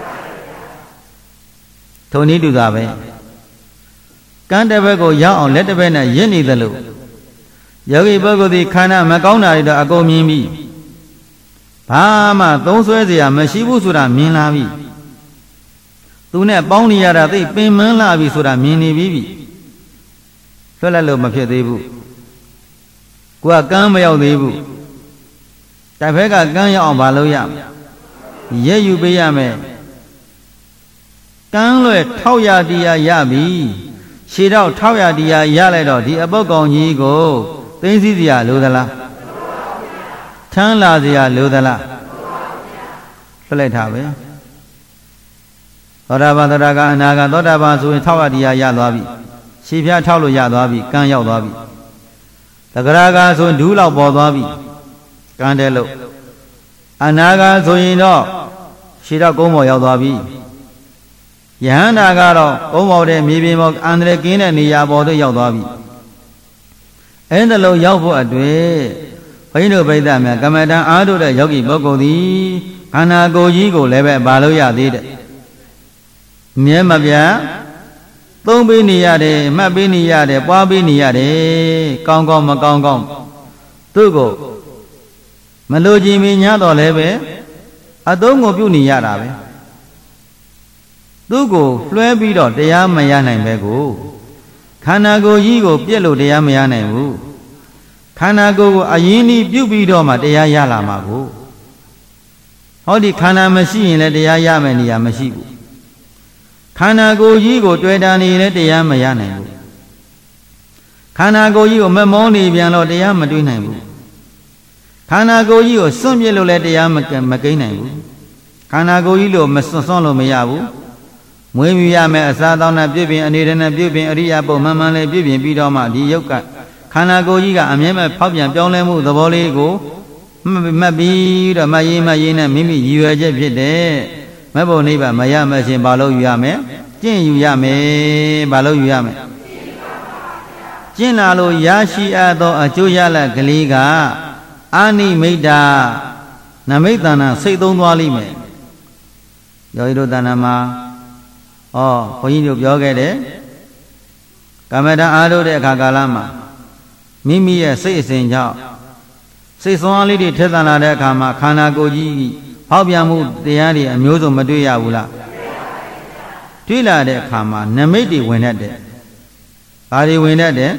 ထုံနည်းတူတာပဲကန်းတစ်ဖက်ကိုရောက်အောင်လက်တစ်ဖက်နဲ့ရက်နေသလိုယောဂီပုဂ္ဂိုလ်သည်ခန္ဓာမကောင်းတာတွေတော့အကုန်မြင်ပြီဘာမှသုံးဆွဲเสียမရှိဘူးဆိုတာမြင်လာပြီသူနဲ့ပေါင်းနေရတာသိပင်မန်းလာပြီဆိုတာမြင်နေပြီလွတ်လပ်လို့မဖြစ်သေးဘူးကိုကကန်းမရောက်သေးဘူးတစ်ဖက်ကကန်းရောက်အောင်မလုပ်ရရဲယူပေးရမယ်ကန်းလွယ်600တရားရပြီရှည်တော့600တရားရလိုက်တော့ဒီအပုတ်ကောင်ကြီးကိုသိသိစရာလိုသလားထမ်းလာစရာလိုသလားလွတ်လိုက်တာပဲသောတာပန်သရဂအနာဂသောတာပန်ဆိုရင်600တရားရသွားပြီရှည်ပြားထောက်လို့ရသွားပြီကန်းရောက်သွားပြီသဂရဂါဆိုဒူးလောက်ပေါ်သွားပြီကန်းတယ်လို့အနာဂါဆိုရင်တော့ရှည်တော့ကုန်းပေါ်ရောက်သွားပြီယဟန္တာကတော့ကုန်းပေါ်တဲ့မြေပြင်ပေါ်အန္တရာယ်ကင်းတဲ့နေရာပေါ်သို့ရောက်သွားပြီအဲ့ဒါလို့ရောက်ဖို့အတွက်ဘုန်းကြီးတို့ပြိဿများကမ္မဋ္ဌာန်းအားထုတ်တဲ့ယောဂီပုဂ္ဂိုလ်သည်ခန္ဓာကိုယ်ကြီးကိုလည်းပဲမလုပ်ရသေးတဲ့မြဲမပြတ်သုံးပေးနေရတယ်မှတ်ပေးနေရတယ်ပွားပေးနေရတယ်ကောင်းကောင်းမကောင်းကောင်းသူ့ကိုမလိုချင်မညာတော့လည်းပဲအသုံးကိုပြုနေရတာပဲသူ့ကိုလွှဲပြီးတော့တရားမရနိုင်ပဲကိုခန္ဓာကိုယ်ကြီးကိုပြက်လို့တရားမရနိုင်ဘူးခန္ဓာကိုယ်ကိုအရင်ဤပြုတ်ပြီးတော့မှတရားရလာမှာကိုဟောဒီခန္ဓာမရှိရင်လည်းတရားရမယ်နေရာမရှိဘူးခန္ဓာကိုယ်ကြီးကိုတွေ့တာနေလည်းတရားမရနိုင်ဘူးခန္ဓာကိုယ်ကြီးကိုမမောနေပြန်တော့တရားမတွေ့နိုင်ဘူးခန္ဓာကိုယ်ကြီးကိုစွန့်ပြစ်လို့လည်းတရားမကိန်းနိုင်ဘူးခန္ဓာကိုယ်ကြီးလို့မစွန့်လို့မရဘူးမွေးမြူရမယ်အစာတောင်းနဲ့ပြုပြင်အနေနဲ့ပြုပြင်အရိယာပုံမှန်မှန်လေးပြုပြင်ပြီးတော့မှဒီယုတ်ကခန္ဓာကိုယ်ကြီးကအမြဲတမ်းဖောက်ပြန်ပြောင်းလဲမှုသဘောလေးကိုမှတ်ပြီးတော့မှတ်ရေးနဲ့မိမိရည်ရွယ်ချက်ဖြစ်တဲ့မဘုံနိဗ္ဗာန်မရမရှင်ဘာလို့ယူရမလဲကျင့်ယူရမယ်ဘာလို့ယူရမလဲကျင့်လာလို့ရရှိအပ်သောအကျိုးရလဒ်ကလေးကအာနိမိတ်တာနမိတ်တဏ္ဍစိတ်သုံးသွားလိမ့်မယ်ယောဂီတို့တဏ္ဍမှာဘုန်းကြီးတို့ပြောခဲ့တယ်ကမ္မဋ္ဌာန်းအားထုတ်တဲ့အခါကာလမှာမိမိရဲ့စိတ်အစဉ်ကြောင့်စိတ်ဆွမ်းအားလေးတွေထက်သန်လာတဲ့အခါမှာခန္ဓာကိုယ်ကြီးဖောက်ပြန်မှုတရားတွေအမျိုးစုံမတွေ့ရဘူးလားတွေ့လာတဲ့အခါမှာနမိတ်တွေဝင်တတ်တယ်။ဘာတွေဝင်တတ်တယ်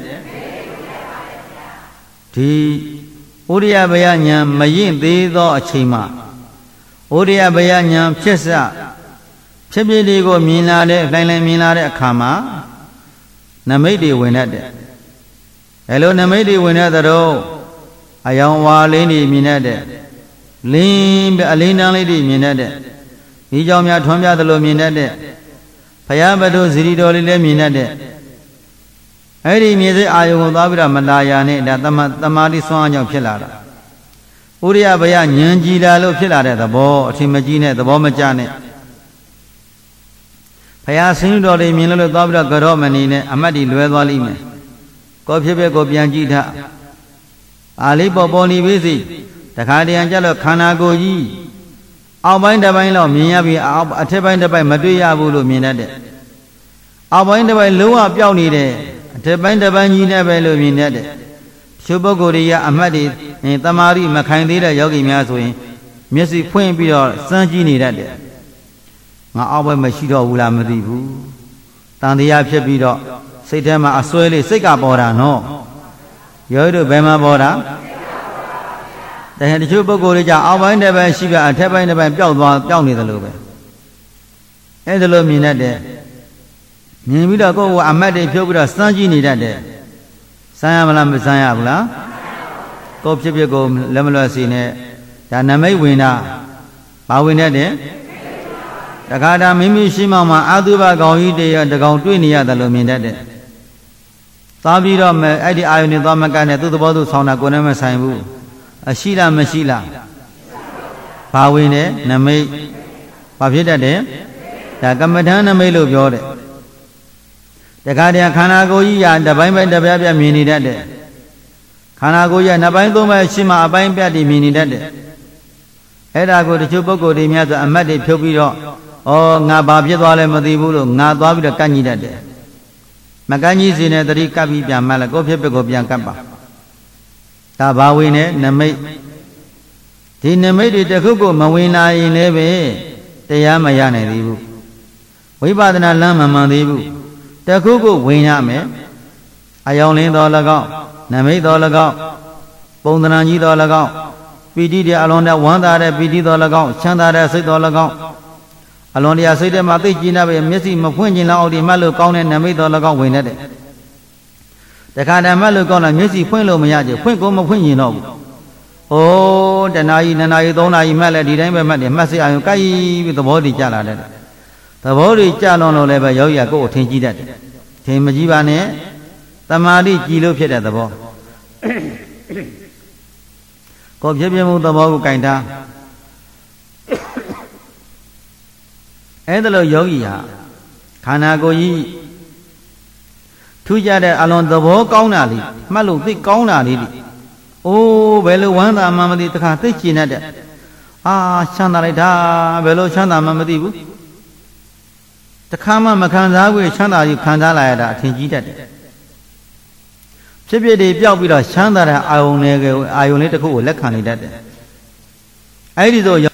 ဒီဩရိယဘယဉာဏ်မရင်သေးသောအချိန်မှာဩရိယဘယဉာဏ်ဖြစ်စဖြစ်ဖြစ်တွေကိုမြင်လာတဲ့လှိုင်းလှိုင်းမြင်လာတဲ့အခါမှာနမိတ်တွေဝင်တတ်တယ်အဲလိုနမိတ်တွေဝင်တဲ့တော့အယောင်ဝါလေးတွေမြင်တတ်တယ်လင်းအလင်းတန်းလေးတွေမြင်တတ်တယ်ဒီကြောင့်များထွန်းပြသလိုမြင်တတ်တယ်ဘုရားဘဒုဇီရီတော်လေးလည်းမြင်တတ်တယ်အဲ့ဒီမြင်စိတ်အာယုံကိုသွားပြီးတော့မလာရနဲ့ဒါတမာတိဆွမ်းအောင်ကြောင့်ဖြစ်လာတာဥရိယဘယဉာဏ်ကြည်လာလို့ဖြစ်လာတဲ့သဘောအထင်မကြီးနဲ့သဘောမကျနဲ့ဘုရားဆင်းရဲတော်လေးမြင်လို့သွားပြီးတော့ကြောမနေနဲ့အမတ်ဒီလွဲသွားလိမ့်မယ်ကိုဖြစ်ဖြစ်ကိုပြန်ကြည့်ထားအာလေးပေါ်နေပြီစီတခါတည်းကြလို့ခန္ဓာကိုယ်ကြီးအောက်ပိုင်းတစ်ပိုင်းလောက်မြင်ရပြီးအထက်ပိုင်းတစ်ပိုင်းမတွေ့ရဘူးလို့မြင်တတ်တယ်အောက်ပိုင်းတစ်ပိုင်းလုံးဝပျောက်နေတယ်အထက်ပိုင်းတစ်ပိုင်းကြီးနဲ့ပဲလို့မြင်တတ်တယ်ရှုပုဂ္ဂိုလ်တွေကအမတ်တွေတမာရီမခိုင်သေးတဲ့ယောဂီများဆိုရင်မျက်စိဖွင့်ပြီးတော့စမ်းကြည့်နေတတ်တယ်ငါအောက်ပိုင်းမရှိတော့ဘူးလားမသိဘူးတန်တရားဖြစ်ပြီးတော့စိတ်ထဲမှာအစွဲလေးစိတ်ကပေါ်တာနော်ယောဂီတို့ဘယ်မှာပေါ်တာတချို့ပုဂ္ဂိုလ်တွေကြအောက်ပိုင်းတစ်ပိုင်းရှိပြအထက်ပိုင်းတစ်ပိုင်းပျောက်နေတယ်လို့ပဲအဲ့ဒါလိုမြင်တတ်တယ်မြင်ပြီးတော့ကိုယ်ကအမတ်တွေဖြုတ်ပြီးတော့စမ်းကြည့်နေတတ်တယ်စမ်းရမလားမစမ်းရဘူးလားကိုယ်ဖြစ်ဖြစ်ကိုလက်မလွတ်စီနဲ့ဒါနမိတ်ဝင်တာဘာဝင်တတ်တယ်တခါတည်းမိမိရှိမှမှာအာသုဘကောင်ကြီးတရတကောင်တွေ့နေရတယ်လို့မြင်တတ်တယ်သွားပြီးတော့အဲ့ဒီအာယုန်နဲ့သွားမကနဲ့သူ့သဘောသူဆောင်းတာကိုယ်နဲ့မဆိုင်ဘူးရှိလားမရှိလားဘာဝင်တယ်နမိတ်ဘာဖြစ်တတ်တယ်ဒါကမ္မဋ္ဌာန်းနမိတ်လို့ပြောတယ်တခါတည်းခန္ဓာကိုယ်ကြီးရတပိုင်းပိုင်းတပြားပြားမြင်နေတတ်တယ်ခန္ဓာကိုယ်ကြီးနှစ်ပိုင်းသုံးပိုင်းရှိမှအပိုင်းပြတ်တည်မြင်နေတတ်တယ်အဲ့ဒါကိုတချို့ပုဂ္ဂိုလ်တွေများဆိုအမတ်တွေဖြုတ်ပြီးတော့ဩငါဘာဖြစ်သွားလဲမသိဘူးလို့ငါသွားပြီးတော့ကန့်ကြီးတတ်တယ်မကန့်ကြီးစီနဲ့တတိကပ်ပြီးပြန်မှလည်းကိုယ်ဖြစ်ဖြစ်ကိုပြန်ကပ်ပါဒါဘာဝင်နဲ့နမိတ်ဒီနမိတ်တွေတခုခုမဝင်လာရင်လည်းပဲတရားမရနိုင်သေးဘူးဝိပဿနာလမ်းမမှန်သေးဘူးတခုခုဝင်ရမယ်အယောင်လင်းတော်၎င်းနမိတ်တော်၎င်းပုံသဏ္ဍာန်ကြီးတော်၎င်းပီတိတဲ့အလွန်တဝမ်းသာတဲ့ပီတိတော်၎င်းချမ်းသာတဲ့စိတ်တော်၎င်းအလွန်တရာစိတ်ထဲမှာသိကျင်တဲ့မျက်စိမဖွင့်ကျင်လောက်အောင်ဒီမှတ်လို့ကောင်းတဲ့နမိတ်တော်၎င်းဝင်တဲ့တခါတည်းမှတ်လို့ကောင်းလာမျက်စိဖွင့်လို့မရကြဖွင့်ကိုမဖွင့်ကျင်တော့ဘူးဟိုးတနာရီ2နာရီ3နာရီမှတ်လဲဒီတိုင်းပဲမှတ်တယ်မှတ်စိအာရုံကိုက်ပြီးသဘောတည်ကြလာတဲ့သဘောတည်ကြလွန်လို့လည်းပဲယောဂီကကိုယ်ကိုထင်ကြည့်တတ်တယ်ထင်မကြည့်ပါနဲ့တမာတိကြည်လို့ဖြစ်တဲ့သဘောကိုယ်ဖြစ်ပြမှုသဘောကိုကင်ထားအဲ့ဒါလို့ယောဂီဟာခန္ဓာကိုယ်ကြီးထူးခြားတဲ့အလွန်သဘောကောင်းတာလေးမှတ်လို့သိကောင်းတာလေးအိုးဘယ်လိုဝမ်းသာမှမသိတခါသိကျင်တတ်တဲ့ချမ်းသာလိုက်တာဘယ်လိုချမ်းသာမှမသိဘူးတခါမှမခံစားဘူးချမ်းသာကြီးခံစားလာရတာအထင်ကြီးတတ်တယ်ဖြစ်ဖြစ်တွေပျောက်ပြီးတော့ချမ်းသာတဲ့အာယုန်လေးတစ်ခုကိုလက်ခံနေတတ်တယ်အဲ့ဒီဆို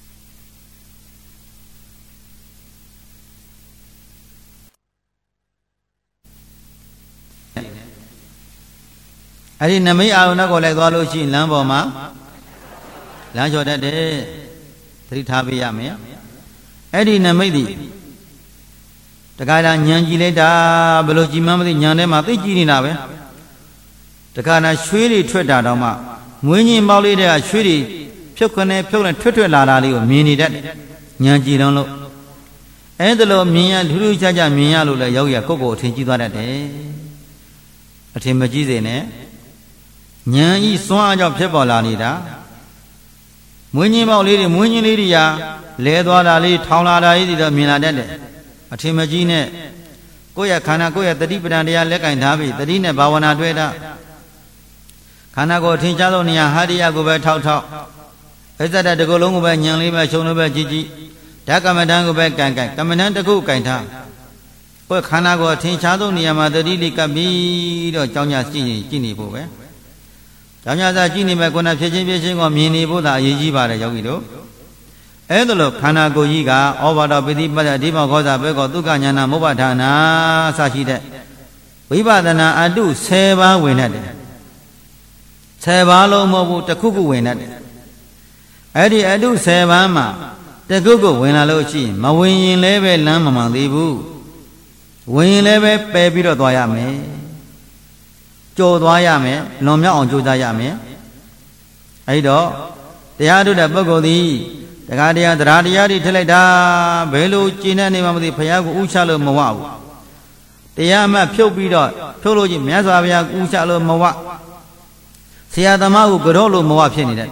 အဲ့ဒီနမိတ်အာယုန်ကိုလည်းသွားလို့ရှိရင်လမ်းပေါ်မှာလမ်းလျှော်တတ်တယ်သတိထားပေးရမယ်အဲ့ဒီနမိတ်ဒီတခါတည်းညံကြည့်လိုက်တာဘယ်လိုကြည်မှန်းမသိညံထဲမှာသိကြည့်နေတာပဲတခါတည်းရွှေတွေထွက်တာတော့မှမွေးညင်းပေါက်လေးတွေကရွှေတွေဖြုတ်ခနဲ့ဖြုတ်နဲ့ထွက်လာတာလေးကိုမြင်နေတတ်တယ်ညံကြည့်တော့လို့အဲ့ဒါလိုမြင်ရထူးထူးခြားခြားမြင်ရလို့လည်းယောဂီကကိုယ့်ကိုယ်အထင်ကြီးသွားတတ်တယ်အထင်မကြီးစေနဲ့ဉာဏ်ဤစွမ်းအားကြောင့်ဖြစ်ပေါ်လာနေတာမွေးညင်းပေါက်လေးတွေမွေးညင်းလေးတွေရာလဲသွားတာလေးထောင်လာတာလေးတွေတော့မြင်လာတတ်တယ်အထင်မကြီးနဲ့ကိုယ့်ရဲ့ခန္ဓာကိုယ့်ရဲ့တတိပဒံတရားလက်ကင်ထားပြီးတတိနဲ့ဘာဝနာတွေ့တာခန္ဓာကိုယ်ထင်ရှားသောနေရာဟာတရားကိုပဲထောက်အစ္ဆဒတကုလုံးကိုပဲညံလေးပဲရှုံလို့ပဲကြည့်ဓကမ္မဋ္ဌာန်းကိုပဲကင်ကမ္မဋ္ဌာန်းတစ်ခုကင်ထားကိုယ်ခန္ဓာကိုယ်ထင်ရှားသောနေရာမှာတတိလေးကပ်ပြီးတော့ကြောင်းကြကြည့်နေဖို့ပဲကြောင်းကြကြည့်နေမဲ့ခုနဖြစ်ချင်းကိုမြင်နေဖို့သာအရေးကြီးပါတယ်ယောဂီတို့အဲ့ဒါလို့ခန္ဓာကိုယ်ကြီးကဩဘာဒပိဋိပတ်အဓိပခောဇာဘေကောဒုက္ခဉာဏမောဘဌာနာစရှိတဲ့ဝိပဿနာအတု10ပါးဝင်တတ်တယ်10ပါးလုံးမဟုတ်ဘူးတစ်ခုခုဝင်တတ်တယ်အဲ့ဒီအတု10ပါးမှာတစ်ခုခုဝင်လာလို့ရှိရင်မဝင်ရင်လည်းပဲလမ်းမမှန်သေးဘူးဝင်ရင်လည်းပဲပယ်ပြီးတော့သွားရမယ်ကြော်သွားရမယ်လွန်မြောက်အောင်ကြိုးစားရမယ်အဲ့တော့တရားထုတ်တဲ့ပုဂ္ဂိုလ်သည်တရားတရားတွေထည့်လိုက်တာဘယ်လိုကျင့်တဲ့နေမှမသိဘုရားကိုဥချလို့မဝဘူးတရားအမှဖြုတ်ပြီးတော့ဖြုတ်လို့ချင်းမြတ်စွာဘုရားဥချလို့မဝဆရာသမားကိုကြောလို့မဝဖြစ်နေတယ်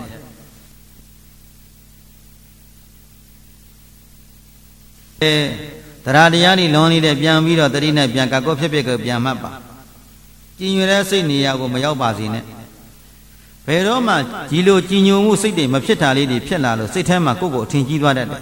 တရားတရားတွေလွန်နေတဲ့ပြန်ပြီးတော့တတိနဲ့ပြန်ကောဖြစ်ဖြစ်ကိုပြန်မှတ်ပါကြည်ညိုတဲ့စိတ်နေရာကိုမရောက်ပါစေနဲ့ဘယ်တော့မှဒီလိုကြည်ညိုမှုစိတ်တွေမဖြစ်တာလေးတွေဖြစ်လာလို့စိတ်ထဲမှာကိုယ့်ကိုအထင်ကြီးသွားတတ်တယ်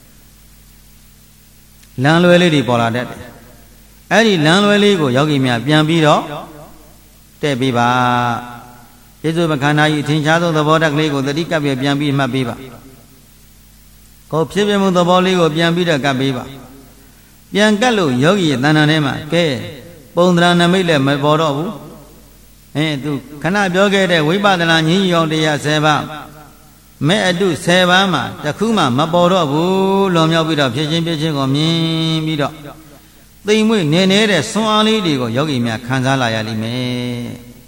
လမ်းလွဲလေးတွေပေါ်လာတတ်တယ်အဲ့ဒီလမ်းလွဲလေးကိုယောဂီများပြန်ပြီးတော့တဲ့ပေးပါယေရှုမခန္ဓာကြီးအထင်ရှားသောသဘောတက်ကလေးကိုတတိကပ်ပြပြန်ပြီးမှတ်ပေးပါကိုဖြစ်ပြမှုသဘောလေးကိုပြန်ပြီးတော့ကပ်ပေးပါပြန်ကပ်လို့ယောဂီရဲ့တဏ္ဍာထဲမှာကဲပုံသဏ္ဍာန်နမိတ်လည်းမပေါ်တော့ဘူးသူခဏပြောခဲ့တဲ့ဝိပဿနာဉာဏ်ကြီးအောင်တရား10ပါးမဲ့အတု10ပါးမှာတခုမှမပေါ်တော့ဘူးလွန်မြောက်ပြီးတော့ဖြစ်ချင်းကိုမြင်ပြီးတော့သိမ်မွေ့နေနေတဲ့ဆွမ်းအားလေးတွေကိုယောဂီများခံစားလာရလိမ့်မယ်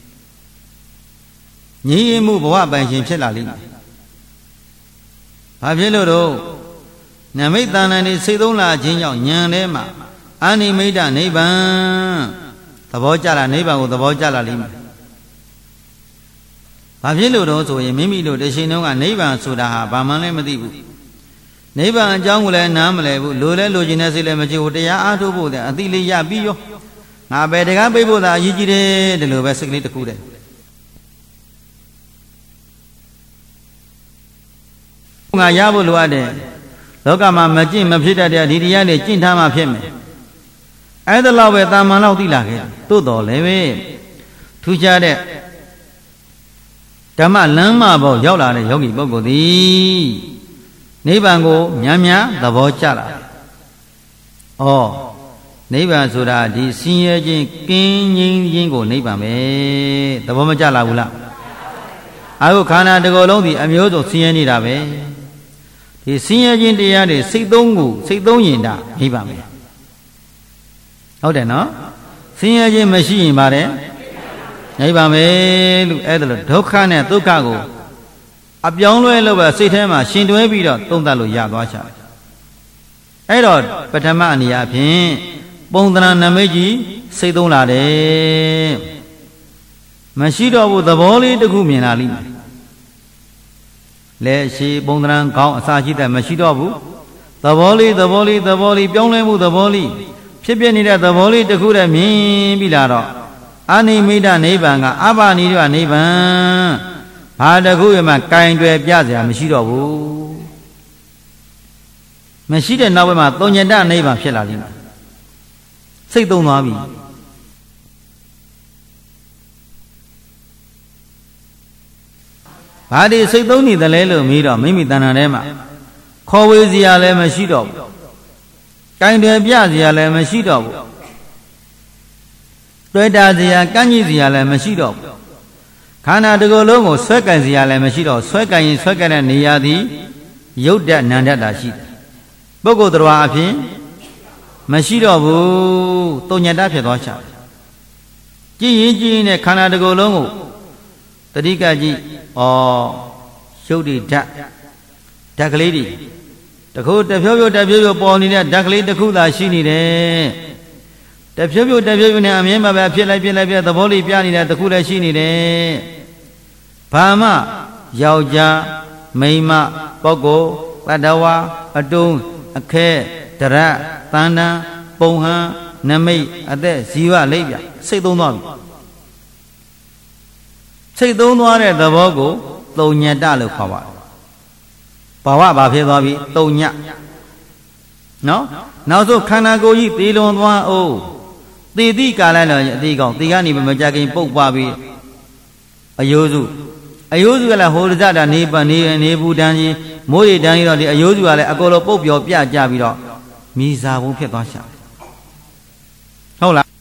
ညီရင်မှုဘဝပိုင်ရှင်ဖြစ်လာလိမ့်မယ်ဘာဖြစ်လို့တော့နမိတ်တဏ္ဍာန်တွေစိတ်သုံးလာခြင်းကြောင့်ဉာဏ်ထဲမှာအာနိမိတ်နိဗ္ဗာန်သဘောကျလာနိဗ္ဗာန်ကိုသဘောကျလာလိမ့်မယ်ဘာဖြစ်လို့တော့ဆိုရင်မိမိတို့တရှင်တုန်းကနိဗ္ဗာန်ဆိုတာဟာဘာမှလည်းမသိဘူးနိဗ္ဗာန်အကြောင်းကိုလည်းနားမလည်ဘူးလိုလဲလိုချင်တဲ့စိတ်လည်းမရှိဘူးတရားအားထုတ်ဖို့တဲ့အသိလေးရပြီးရောငါပဲတကားပိတ်ဖို့သာအရေးကြီးတယ်ဒီလိုပဲစိတ်ကလေးတစ်ခုတည်းငါရဖို့လိုအပ်တယ်လောကမှာမကျင့်မဖြစ်တတ်တဲ့ဒီတရားတွေကျင့်ထားမှဖြစ်မယ်အဲ့ဒါလောက်ပဲတာမန်လောက်သိလာခဲ့သို့တော်လည်းပဲထူးခြားတဲ့ဓမ္မလမ်းမပေါ်ရောက်လာတဲ့ယောဂီပုဂ္ဂိုလ်သည်နိဗ္ဗာန်ကိုများများသဘောကျလာတယ်။ဩနိဗ္ဗာန်ဆိုတာဒီဆင်းရဲခြင်းကင်းငြိမ်းခြင်းကိုနိဗ္ဗာန်ပဲသဘောမကျလာဘူးလား။အခုခန္ဓာတစ်ခုလုံးဒီအမျိုးစုံဆင်းရဲနေတာပဲ။ဒီဆင်းရဲခြင်းတရားတွေစိတ်သုံးကိုစိတ်သုံးရင်ဒါနိဗ္ဗာန်ပဲ။ဟုတ်တယ်နော်။ဆင်းရဲခြင်းမရှိရင်ပါတယ်နိဗ္ဗာန်ပဲလို့အဲ့ဒါလို့ဒုက္ခနဲ့ဒုက္ခကိုအပြောင်းလဲလို့ပဲစိတ်ထဲမှာရှင်တွဲပြီးတော့သုံးသပ်လို့ရသွားချတယ်အဲ့တော့ပထမအနေအချင်းပုံသဏ္ဍာန်နမိတ်ကြီးစိတ်သုံးလာတယ်မရှိတော့ဘူးသဘောလေးတစ်ခုမြင်လာလိမ့်မယ်လက်ရှိပုံသဏ္ဍာန်ကောင်းအစာရှိတဲ့မရှိတော့ဘူးသဘောလေးပြောင်းလဲမှုသဘောလေးဖြစ်ပြနေတဲ့သဘောလေးတစ်ခုတည်းမြင်ပြီးလာတော့အနိမိတနိဗ္ဗာန်ကအဘနိဒနိဗ္ဗာန်ဘာတခုမှကင်တွယ်ပြစရာမရှိတော့ဘူးမရှိတဲ့နောက်ဘက်မှာသုညတနိဗ္ဗာန်ဖြစ်လာလိမ့်မယ်စိတ်သုံးသွားပြီဘာဒီစိတ်သုံးနေတယ်လဲလို့မေးတော့မိမိတဏ္ဍာထဲမှာခေါ်ဝေးစရာလည်းမရှိတော့ဘူးကင်တွယ်ပြစရာလည်းမရှိတော့ဘူးတွေ့တာစရာကန့်ကြီးစရာလည်းမရှိတော့ဘူးခန္ဓာတစ်ခုလုံးကိုဆွဲကင်စရာလည်းမရှိတော့ဆွဲကင်ရင်ဆွဲကင်တဲ့နေရာသည်ရုပ်တတ်နံတတ်တာရှိတယ်ပုဂ္ဂိုလ်တော်အဖြစ်မရှိတော့ဘူးတုံညတဖြစ်သွားချတယ်ကြည်ရင်ကြည်ရင်နဲ့ခန္ဓာတစ်ခုလုံးကိုတတိကကြည့်ရုပ်တွေဓာတ်ကလေးတွေတခုတဖြိုးဖြိုးပေါ်နေတဲ့ဓာတ်ကလေးတစ်ခုသာရှိနေတယ်တဖြိုးဖြိုးနဲ့အမြင်မှာပဲဖြစ်လိုက်သဘောလေးပြနေတဲ့တခုလည်းရှိနေတယ်ဘာမှယောက်ျားမိန်းမပုဂ္ဂိုလ်တ attva အတုံးအခဲတရတန်တန်ပုံဟံနမိတ်အသက်ဇီဝလိပ်ပြစိတ်သုံးသွားပြီစိတ်သုံးသွားတဲ့သဘောကိုတုံညတလို့ခေါ်ပါတယ်ဘာဝဘာဖြစ်သွားပြီတုံညနော်နောက်ဆုံးခန္ဓာကိုယ်ကြီးသေလွန်သွားအောင်သေတိကာလလည်းအသေးကောင်သေကနေမကြခင်ပုတ်ပွားပြီးအယိုးစုကလည်းဟိုရဇတာနေဘူးတန်းကြီးမိုးရီတန်းကြီးတော့ဒီအယိုးစုကလည်းအကုန်လုံးပုတ်ပြောပြကြပြီးတော့မိစာဘုံဖြစ်သွားရှာဟုတ်လား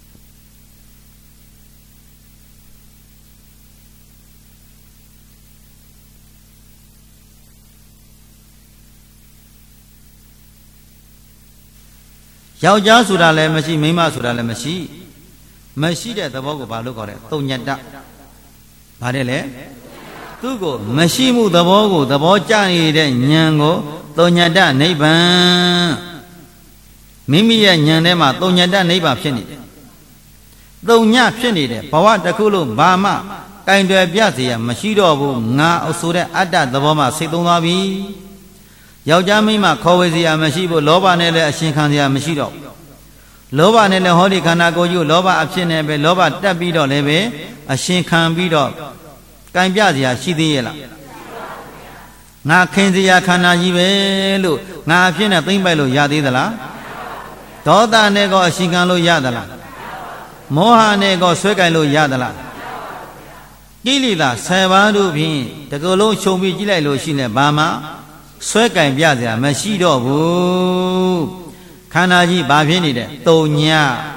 ယောက်ျားဆိုတာလည်းမရှိမိန်းမဆိုတာလည်းမရှိတဲ့သဘောကိုဘာလို့ခေါ်လဲတုံညတဘာတဲ့လဲသူ့ကိုမရှိမှုသဘောကိုသဘောကျနေတဲ့ဉာဏ်ကိုတုံညတနိဗ္ဗာန်မိမိရဲ့ဉာဏ်ထဲမှာတုံညတနိဗ္ဗာန်ဖြစ်နေတယ်တုံညဖြစ်နေတယ်ဘဝတစ်ခုလုံးဘာမှကင်တွယ်ပြเสียမရှိတော့ဘူးငါအဆိုတဲ့အတ္တသဘောမှစိတ်သုံးသွားပြီယောက်ျားမိန်းမခေါ်ဝေစရာမရှိဘူးလောဘနဲ့လည်းအရှင်ခံစရာမရှိတော့လောဘနဲ့လည်းဟောဒီခန္ဓာကိုယ်ကြီးကိုလောဘအဖြစ်နဲ့ပဲလောဘတက်ပြီးတော့လည်းပဲအရှင်ခံပြီးတော့ကံပြစရာရှိသေးရဲ့လားငါခင်စရာခန္ဓာကြီးပဲလို့ငါအဖြစ်နဲ့သိမ့်ပိုက်လို့ရသေးသလားဒေါသနဲ့ကောအရှင်ခံလို့ရသလားမောဟနဲ့ကောဆွဲကင်လို့ရသလားကိလေသာ10ပါးတို့ဖြင့်တကယ်လုံးခြုံပြီးကြည့်လိုက်လို့ရှိနေဘာမှဆွဲကင်ပြစရာမရှိတော့ဘူးခန္ဓာကြီးဘာဖြစ်နေတယ်တုံည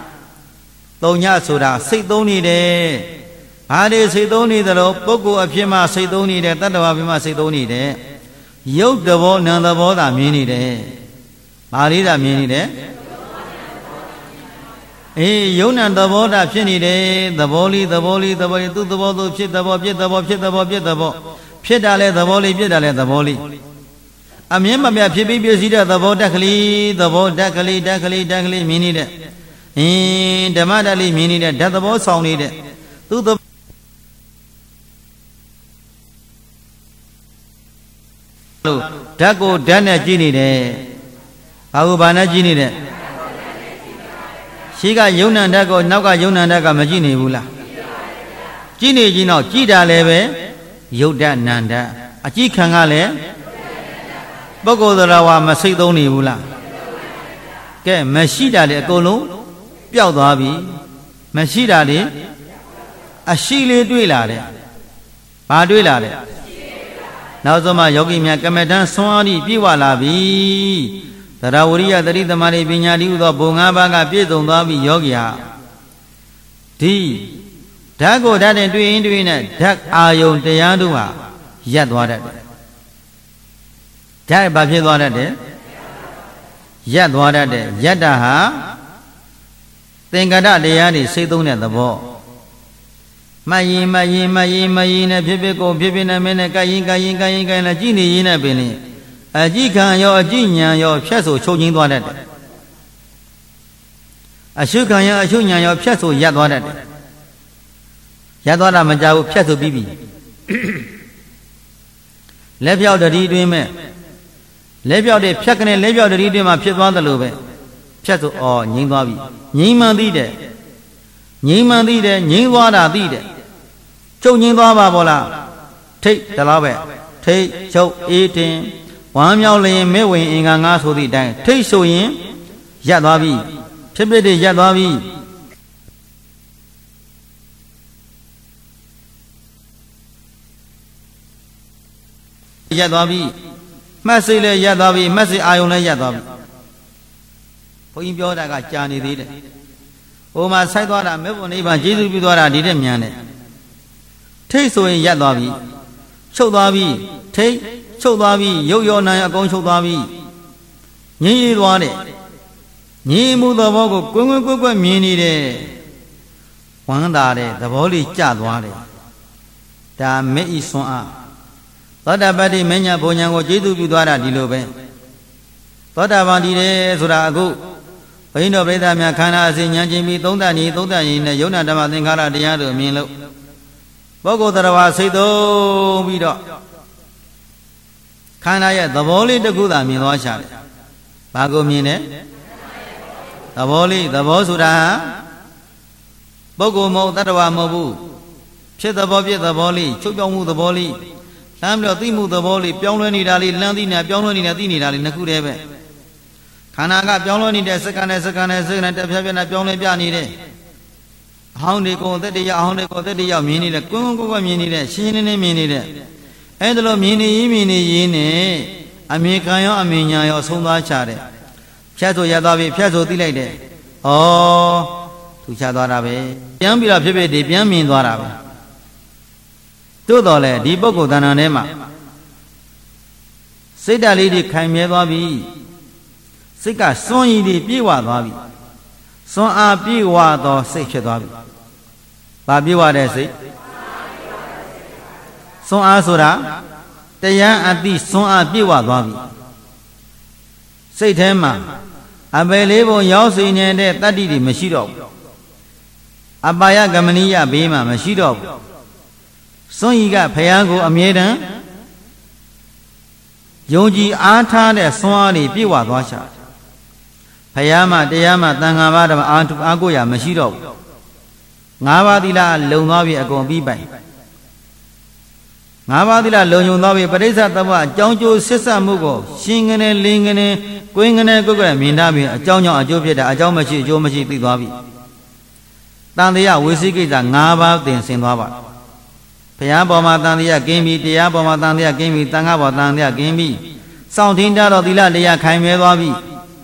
ဆိုတာစိတ်သုံးနေတယ်ဘာတွေစိတ်သုံးနေသလဲပုဂ္ဂိုလ်အဖြစ်မှစိတ်သုံးနေတယ်တတ္တဝါဖြစ်မှစိတ်သုံးနေတယ်ရုပ်တဘောနာမ်တဘောသာမြင်နေတယ်ဘာလေးသာမြင်နေတယ်ယုံနာသဘောသာဖြစ်နေတယ်သဘောလေးသူ့သဘောသူဖြစ်သဘောဖြစ်တာလဲသဘောလေးပြစ်တာလဲသဘောလေးအမြင်မပြဖြစ်ပြီးပြည့်စည်တဲ့သဘောဓာတ်ကလေးမြင်နေတဲ့ဓမ္မဓာတ်လေးမြင်နေတဲ့ဓာတ်သဘောဆောင်နေတဲ့သူလို့ဓာတ်ကိုဓာတ်နဲ့ကြည့်နေတယ်ဘာကိုဘာနဲ့ကြည့်နေတယ်ရှိကယုံနံဓာတ်ကိုနောက်ကယုံနံဓာတ်ကမကြည့်နေဘူးလားကြည့်နေချင်းတော့ကြည့်တာလည်းပဲယုတ်ဓာတ်နံဓာတ်အကြည့်ခံကလည်းပုဂ္ဂိုလ်တော်ဝါမစိတ်သုံးနေဘူးလားကဲမရှိတာလေအကုန်လုံးပျောက်သွားပြီမရှိတာလေအရှိလေးတွေ့လာတယ်ဘာတွေ့လာလဲနောက်ဆုံးမှယောဂီများကမ္မဋ္ဌာန်းဆွမ်းအားဖြင့်ပြည့်ဝလာပြီတရားဝရိယတတိသမารိပညာတိဟုသောဘုံ၅ပါးကပြည့်စုံသွားပြီယောဂီဟာဒီဓာတ်ကိုဓာတ်နဲ့တွေ့ရင်တွေ့နဲ့ဓာတ်အာယုံတရားတို့ဟာရပ်သွားတတ်တယ်ဓာတ်ဘာဖြစ်သွားတတ်တယ်ရပ်သွားတတ်တယ်ရပ်တာဟာသင်္ကတတရားတွေစိတ်သုံးတဲ့သဘောမှတ်ရင်နဲ့ဖြစ်ဖြစ်ကိုဖြစ်ဖြစ်နဲ့မင်းနဲ့ကရင်လည်းကြည်နေရင်နဲ့ပင်လေအကြည့်ခံရောအကြည့်ဉာဏ်ရောဖြတ်ဆိုချုပ်ငင်းသွားတတ်တယ်အရှုခံရောအရှုဉာဏ်ရောဖြတ်ဆိုရပ်သွားတတ်တယ်ရပ်သွားတာမကြဘူးဖြတ်ဆိုပြီးပြီလက်ပြောက်တတိတွင်မဲ့လက်ပြောက်တဲ့ဖြတ်ကနေလက်ပြောက်တတိတွင်မှာဖြစ်သွားသလိုပဲဖြတ်ဆိုငြိမ်းသွားပြီငြိမ်းမှန်သိတယ်ငြိမ်းမှန်သိတယ်ငြိမ်းသွားတာသိတယ်ချုပ်ငြိမ်းသွားပါဘောလားထိတ်တလားပဲထိတ်ချုပ်အေးတင်ဝမ်းမြောက်လျင်မဲဝင်အင်္ဂါငါဆိုသည့်အတိုင်းထိတ်ဆိုရင်ရပ်သွားပြီဖြစ်ဖြစ်တည်းရပ်သွားပြီရပ်သွားပြီမှတ်စိတ်လည်းရပ်သွားပြီမှတ်စိတ်အာယုံလည်းရပ်သွားပြီဘုန်းကြီးပြောတာကကြာနေသေးတယ်ဟိုမှာဆိုက်သွားတာမေဖို့နိဗ္ဗာန်ကျေးဇူးပြုသွားတာဒီတဲ့မြန်တယ်ထိတ်ဆိုရင်ရပ်သွားပြီချုပ်သွားပြီထိတ်ချုပ်သွားပြီရုပ်ရောနာအကုန်ချုပ်သွားပြီငြင်းရည်သွားတယ်ငြင်းမှုသဘောကိုကွင်းမြင်နေတယ်ဝမ်းသာတဲ့သဘောလေးကျသွားတယ်ဒါမဲ့ဤဆွမ်းအားသောတာပတ္တိမညာဘုံညာကိုကျေးဇူးပြုသွားတာဒီလိုပဲသောတာပန်တည်တယ်ဆိုတာအခုဘိန်းတော်ပြိဿများခန္ဓာအစဉ်ဉာဏ်ချင်းပြီးသုံးတန်ရင်နဲ့ယုံနာဓမ္မသင်္ခါရတရားတို့မြင်လို့ပုဂ္ဂိုလ်တရားဝါစိတ်သုံးပြီးတော့ခန္ဓာရဲ့သဘောလေးတစ်ခုသာမြင်သွားရှာတယ်။ဘာကိုမြင်လဲ။သဘောလေးသဘောဆိုတာပုဂ္ဂိုလ်မဟုတ်တ attva မဟုတ်ဘူး။ဖြစ်သဘောပြသဘောလေးချုပ်ပြောင်းမှုသဘောလေးလမ်းပြီးတော့သိမှုသဘောလေးပြောင်းလဲနေတာလေးလမ်းသိနေတာပြောင်းလဲနေတာသိနေတာလေးနှစ်ခုတည်းပဲ။ခန္ဓာကပြောင်းလဲနေတဲ့စက္ကန့်နဲ့တစ်ဖြည်းဖြည်းနဲ့ပြောင်းလဲပြနေတယ်အဟောင်းတွေကိုသက်တရအဟောင်းတွေကိုသက်တရမြင်နေတယ်ကွန်းမြင်နေတယ်ရှင်းရှင်းလင်းမြင်နေတယ်အဲ့ဒါလိုမြင်နေရင်းနဲ့အမြင်ခံရောအမြင်ညာရောဆုံးသွားချတယ်ဖြတ်ဆိုရသွားပြီဖြတ်ဆိုသိလိုက်တယ်ဩထူခြားသွားတာပဲပြန်ပြီးတော့ဖြစ်ဒီပြန်မြင်သွားတာပဲသို့တော်လည်းဒီပုဂ္ဂိုလ်တဏ္ဍာထဲမှာစိတ်ဓာတ်လေးတွေခိုင်မြဲသွားပြီစိတ်ကစွန့်ရည်တွေပြေဝသွားပြီစွန့်အားပြေဝသောစိတ်ဖြစ်သွားပြီ။ဘာပြေဝတဲ့စိတ်စွန့်အားဆိုတာတရားအသိစွန့်အားပြေဝသွားပြီ။စိတ်ထဲမှာအပယ်လေးပုံရောက်စေနေတဲ့တတ္တိတွေမရှိတော့ဘူး။အပါယကမနိယဘေးမှာမရှိတော့ဘူး။စွန့်ရည်ကဖယားကိုအမြဲတမ်းယုံကြည်အားထားတဲ့စွန့်အားတွေပြေဝသွားရှာဖယားမှတရားမှတန်ခါးပါးတမအားကိုရမရှိတော့ဘူး၅ပါးသီလလုံသွားပြီအကုန်ပြီးပိုင်၅ပါးသီလလုံုံသွားပြီပရိစ္ဆသဘောအကြောင်းကျိုးဆစ်ဆက်မှုကိုရှင်းကနေလင်းကနေကွင်းကနေကုတ်ကဲမြင်ထားပြီးအကြောင်းကြောင့်အကျိုးဖြစ်တာအကြောင်းမရှိအကျိုးမရှိသိသွားပြီတန်တရားဝိသိကိစ္စ၅ပါးသင်ဆင်သွားပါဘုရားပေါ်မှာတန်တရားကင်းပြီတရားပေါ်မှာတန်တရားကင်းပြီတန်ခါပေါ်တန်တရားကင်းပြီစောင့်ထင်းကြတော့သီလတရားခိုင်မြဲသွားပြီ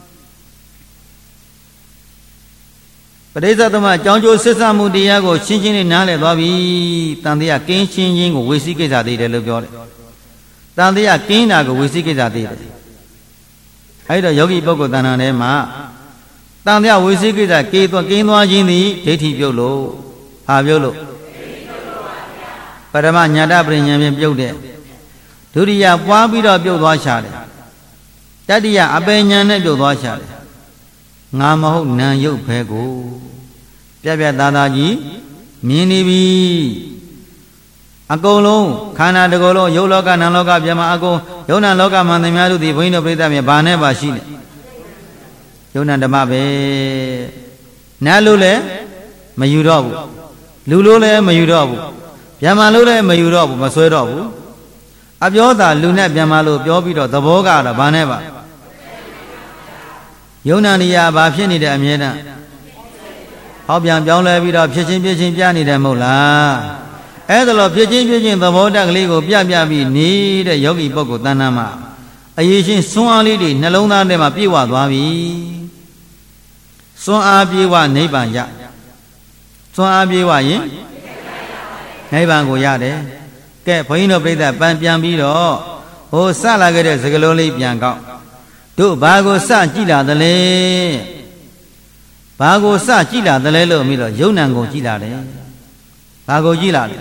ပရိစ္ဆေသမအကြောင်းကျိုးဆစ်ဆမှုတရားကိုရှင်းရှင်းလေးနားလည်သွားပြီတန်တရားကင်းရှင်းခြင်းကိုဝိသိကိစ္စသေးတယ်လို့ပြောတယ်တန်တရားကင်းတာကိုဝိသိကိစ္စသေးတယ်အဲ့တော့ယောဂီပုဂ္ဂိုလ်တဏ္ဍာထဲမှာတန်တရားဝိသိကိစ္စကင်းသွားခြင်းသည်ဒိဋ္ဌိပြုတ်လို့အာပြုတ်လို့ပရမညာတပရိညာဖြင့်ပြုတ်တဲ့ဒုတိယပွားပြီးတော့ပြုတ်သွားရှာတယ်တတိယအပေညာနဲ့ပြုတ်သွားရှာတယ်ငါမဟုတ်နံရုပ်ပဲကိုပြသားသားကြီးမြင်နေပြီအကုန်လုံးခန္ဓာတစ်ခုလုံးရုပ်လောကနာမ်လောကပြမအကုန်ယုံနာလောကမှာသင်များတို့ဒီဘုန်းကြီးတို့ပြိဿမြေဘာနဲ့ပါရှိလဲယုံနာဓမ္မပဲနားလို့လည်းမယူတော့ဘူးလူလို့လည်းမယူတော့ဘူးဗျာမာလို့လည်းမယူတော့ဘူးမဆွဲတော့ဘူးအပြောသာလူနဲ့ဗျာမာလို့ပြောပြီးတော့သဘောကတော့ဘာနဲ့ပါယုံနာနေရာဘာဖြစ်နေတဲ့အမြဲတမ်းဟောပြန်ပြောင်းလဲပြီးတော့ဖြစ်ချင်းပြနေတယ်မဟုတ်လားအဲ့ဒါလို့ဖြစ်ချင်းသဘောတက်ကလေးကိုပြပြီးနေတဲ့ယောဂီပုဂ္ဂိုလ်တဏ္ဍာမှာအရေးချင်းစွမ်းအားလေးတွေနှလုံးသားထဲမှာပြည့်ဝသွားပြီစွမ်းအားပြေဝနိဗ္ဗာန်ရစွမ်းအားပြေဝရင်နိဗ္ဗာန်ကိုရတယ်ကဲဘုန်းကြီးတို့ပြိဿပြန်ပြီးတော့ဟိုစလာခဲ့တဲ့စကလုံးလေးပြန်ကောက်တို့ဘာကိုစကြည့်လာသလဲဘာကိုစကြည့်လာသလဲလို့ပြီးတော့ယုံနံကိုကြည့်လာတယ်ဘာကိုကြည့်လာလဲ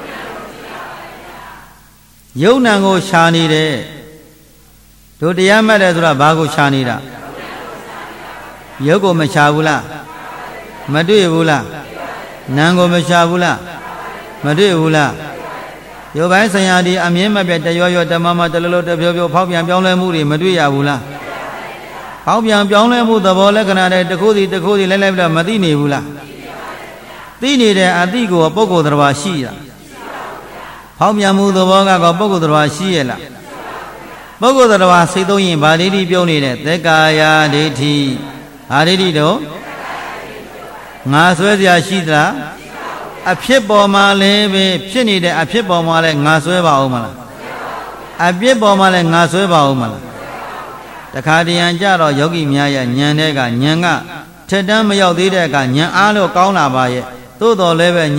ယုံနံကိုရှာနေတယ်တို့တရားမှတ်တယ်ဆိုတာဘာကိုရှာနေတာယုတ်ကိုမရှာဘူးလားမတွေ့ဘူးလားနံကိုမရှာဘူးလားမတွေ့ဘူးလားရုပ်ပိုင်းဆိုင်ရာဒီအမြင်မပြတ်တရောတမတလလတဖြိုးဖြိုးဖောက်ပြန်ပြောင်းလဲမှုတွေမတွေ့ရဘူးလားဖောက်ပြန်ပြောင်းလဲမှုသဘောလက္ခဏာတွေတစ်ခုစီလိုက်ပြီးတော့မသိနေဘူးလားသိနေတဲ့အသိကိုပုဂ္ဂိုလ်တော်ရှိတာဖောက်ပြန်မှုသဘောကပုဂ္ဂိုလ်တော်ရှိရဲ့လားပုဂ္ဂိုလ်တော်စိတ်သုံးရင်ဗာဒိဋ္ဌိပြုံးနေတဲ့သက္ကာယဒိဋ္ဌိဟာဒိဋ္ဌိတော့ငါဆွဲစရာရှိသလားအဖြစ်ပေါ်မှာလည်းပဲဖြစ်နေတဲ့အဖြစ်ပေါ်မှာလည်းငါဆွဲပါအောင်မလားအပြစ်ပေါ်မှာလည်းငါဆွဲပါအောင်မလားတခါတရံကြတော့ယောဂီများရဲ့ဉာဏ်တွေကဉာဏ်ကထက်တမ်းမရောက်သေးတဲ့အခါဉာဏ်အားလို့ကောင်းလာပါရဲ့သို့တော်လည်းပဲ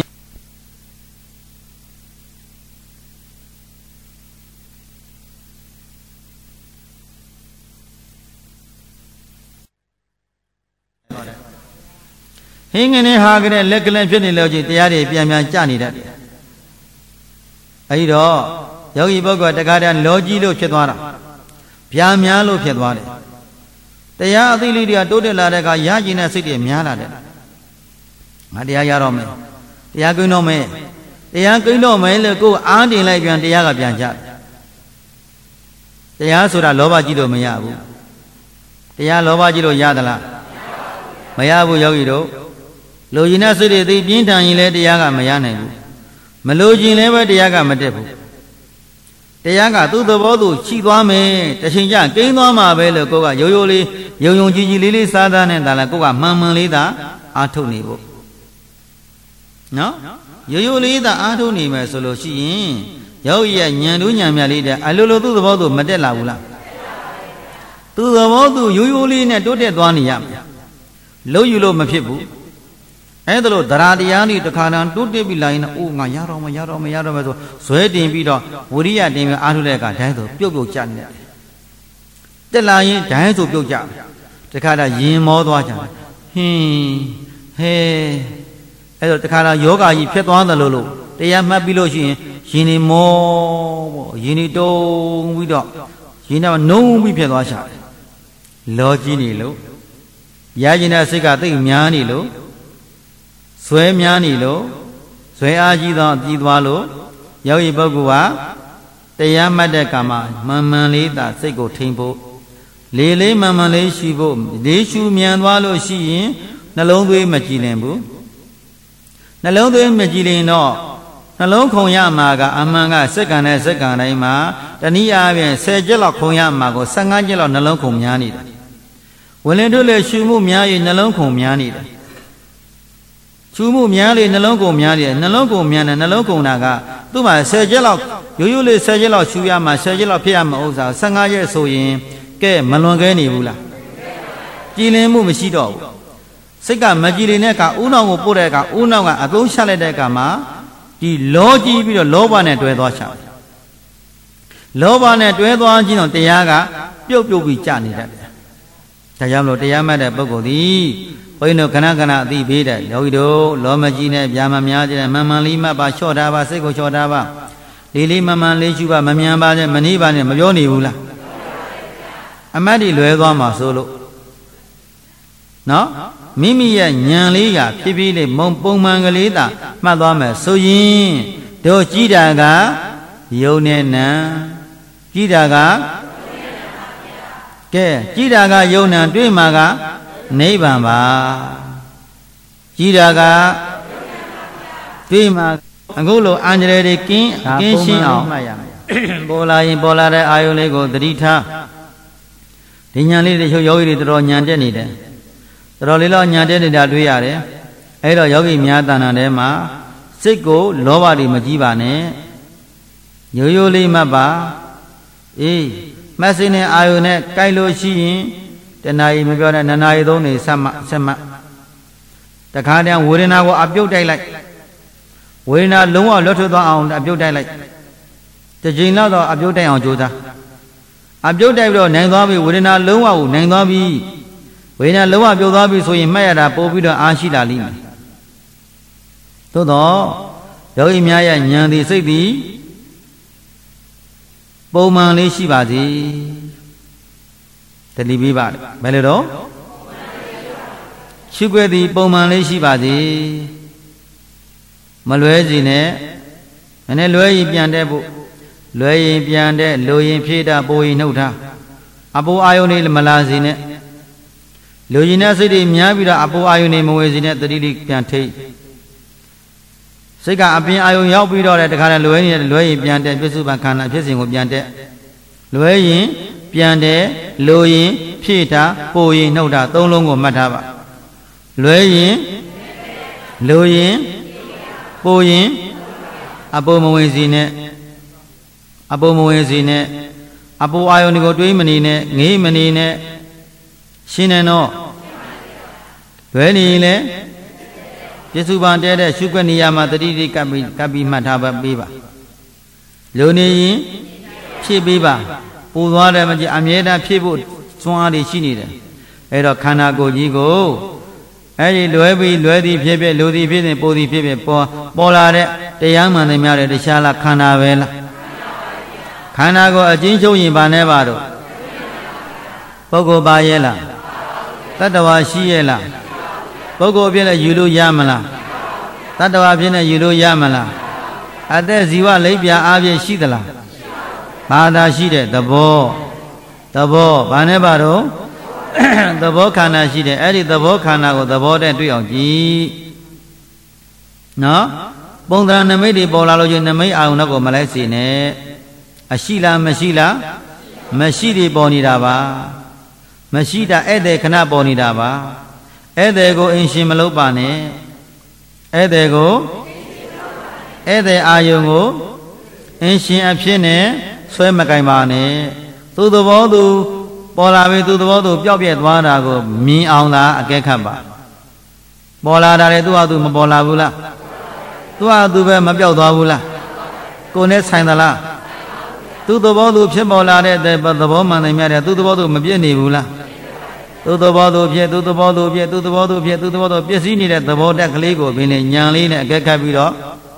ဟင်းငနေဟာကလေးလက်ကလေးဖြစ်နေလို့ချင်းတရားတွေပြန်ကြနေတတ်တယ်အဲဒီတော့ယောဂီပုဂ္ဂိုလ်တခါတည်းလောကြီးလို့ဖြစ်သွားတာဗျာများလို့ဖြစ်သွားတယ်တရားအသိလေးတွေကတိုးတက်လာတဲ့အခါရကျင်တဲ့စိတ်တွေများလာတယ်ငါတရားရတော့မယ်တရားကိန်းတော့မယ်တရားကိန်းတော့မယ်လို့ကိုယ်အားတင်လိုက်ပြန်တရားကပြန်ကြတရားဆိုတာလောဘကြီးလို့မရဘူးတရားလောဘကြီးလို့ရသလားမရဘူးယောဂီတို့လိုချင်တဲ့စိတ်တွေသိပြင်းထန်ရင်လည်းတရားကမရနိုင်ဘူးမလိုချင်လည်းပဲတရားကမတက်ဘူးတရားကသူ့သဘောသူရှိသွားမယ်တချိန်ကျကိန်းသွားမှာပဲလို့ကိုကရိုးရိုးလေးယုံကြည်လေးစားသားနဲ့ဒါလည်းကိုကမှန်လေးသာအားထုတ်နေဖို့နော်ရိုးလေးသာအားထုတ်နေမယ်ဆိုလို့ရှိရင်ယောဂီရဲ့ဉာဏ်တို့ဉာဏ်မြတ်လေးတဲ့အလိုလိုသူ့သဘောသူမတက်လာဘူးလားသူ့သဘောသူရိုးလေးနဲ့တိုးတက်သွားနေရမယ်လို့ယူလို့မဖြစ်ဘူးအဲ့ဒါလို့သရတရားนี่တခါတန်းတိုးတက်ပြီးလာရင်အိုးငါရတော့မဆိုဇွဲတင်ပြီးတော့ဝိရိယတင်ပြီးအားထုတ်တဲ့အခါဒိုင်းဆိုပြုတ်ကြနေတယ်တက်လာရင်ဒိုင်းဆိုပြုတ်ကြတခါတည်းရင်မောသွားကြတယ်ဟင်းဟဲအဲ့တော့တခါတည်းယောဂါကြီးဖြစ်သွားတယ်လို့တရားမှတ်ပြီးလို့ရှိရင်ရင်နေမောပေါ့ရင်နေတုံးပြီးတော့ရင်ထဲမှာနှုံးပြီးဖြစ်သွားချတယ်လောကြီးနေလို့ရကျင်တဲ့စိတ်ကသိများနေလို့ဆွဲများနေလို့ဆွဲအားကြီးသောပြီးသွားလို့ယောဂီပုဂ္ဂိုလ်ဟာတရားမှတ်တဲ့ကံမှာမှန်လေးသာစိတ်ကိုထိန်ဖို့လေးမှန်လေးရှိဖို့လေးရှုမြန်သွားလို့ရှိရင်နှလုံးသွေးမကြည်လင်ဘူးနှလုံးသွေးမကြည်လင်တော့နှလုံးခုန်ရမှာကအမှန်ကစက္ကန့်နဲ့စက္ကန့်တိုင်းမှာတနည်းအားဖြင့်10ချက်လောက်ခုန်ရမှာကို15ချက်လောက်နှလုံးခုန်များနေတယ်ဝင်လင်တို့လည်းရှုမှုများရင်နှလုံးခုန်များနေတယ်ရှုမှုများလေနှလုံးကုန်များတယ်နှလုံးကုန်များတယ်နှလုံးကုန်တာကသူ့မှာ10ချက်လောက်ရိုးလေး10ချက်လောက်ရှုရမှာ10ချက်လောက်ဖြစ်ရမှာဥစ္စာ15ရက်ဆိုရင်ကဲမလွန်ခဲနေဘူးလားကြည်လင်မှုမရှိတော့ဘူးစိတ်ကမကြည်လင်တဲ့အခါဥနောင်ကိုပို့တဲ့အခါဥနောင်ကအသုံးချလိုက်တဲ့အခါမှာဒီလောကြည့်ပြီးတော့လောဘနဲ့တွဲသွားချတယ်လောဘနဲ့တွဲသွားခြင်းတော့တရားကပြုတ်ပြီးကြာနေတတ်တယ်ဒါကြောင့်လို့တရားမှတ်တဲ့ပုဂ္ဂိုလ်သည်ဘုန်းကြီးတို့ခဏအသိပေးတယ်ယောဂီတို့လောမကြီးနဲ့ဗျာမများတဲ့မှန်လေးမှတ်ပါလျှော့ထားပါစိတ်ကိုလျှော့ထားပါလေးမှန်လေးရှုပါမမြန်ပါနဲ့မနှီးပါနဲ့မပြောနေဘူးလားအမတ်ဒီလွဲသွားမှာဆိုလို့နော်မိမိရဲ့ဉာဏ်လေးကဖြည်းဖြည်းလေးပုံမှန်ကလေးသာမှတ်သွားမယ်ဆိုရင်တို့ကြည်တာကယုံနဲ့နံ Jidaga Ke Jidaga Yona Dwimaga Nebamba Jidaga Dwima Angulo Angele King Kinshin Bola in Bola Ayolego Drita Dinyali the Yogi draw Nyandenide Rolilo Nyandenida Duyare Edo Yogi Miatana Dema Siko Lowari Majibane Yoyoli Maba Massine Ayone Kailo Shin Tenai Mabana Nanai Doni Sama The Kandian Wurina will abuse daylight Wurina Lua Lotto on abuse daylight The Jina abuse day on Judah Abuse day Nangabi Wurina Lua Nangabi Wurina Lua Budabi so in Mayada Pobida Ashida Lima Todo Yogi Maya Yandi City Bowman Shibazi The Libiba Belero Sugwedi Bowman Shibazi Malwezine and a Loy Piandebu Loy Piande, Loy Pieta, Boy Nota Abu Ione Malazine Loyina City Miabida Abu Ione Moezine the Dilik Piante Sega Abin Ayo Yabido at the Kana Loy Piante, Vesubakana, Pissing of Piante Loyin, Piande, Loyin, Pieta, Boy Nota, Dolongo Matava Loyin, Boyin, Abu Moezine Abu Ionigo Dreamanine, Nimanine, Shinano, Venile, Jesuban Dede, Shukaniyama, the Didi Kabi Mataba Biba. Luni, Chibiba, Pudwada, Amieda, Pibu, Swadi Shinida, Edo Kanago Yigo, Edi Luebi, Luedi, Pibe, Ludi, Pibe, Bodi, Pibe, Polare, the young man, the married, the Shala Canavella. Kanago, a jinjo in Banevado Pogo Bayela Tatawa Shiela Pogo Villa Yulu Yamala Tatawa Villa Yulu Yamala Ade Ziwa Labia Avia Shidala Bada Shide, the Bo Banevado The Bo Kana Shide, Eddie the Bo Kanago, the Bo and Tuyogi No Bondra Namedi Bolalo Name Aunago Malaysia Ashila Mashidi Bonidaba Mashida Ede Kana Bonidaba Edego in Shimalopane Edego Ede Ayungo in Shin Apshine Swemakaimane to the Vodu Polavi to the Vodu Jobiet Wanago Mi Aula Agekaba Bola Daredu Mabolabula Tuaduve Mabiodavula Kone Sandala To the Bodu Pibola, the Boman and Maria, to the Bodu Mabianibula. To the Bodu, to the Bodu, to the Bodu, to the Bodu, Piesini at the Bodak Lego, being Yanlin at Gakabiro.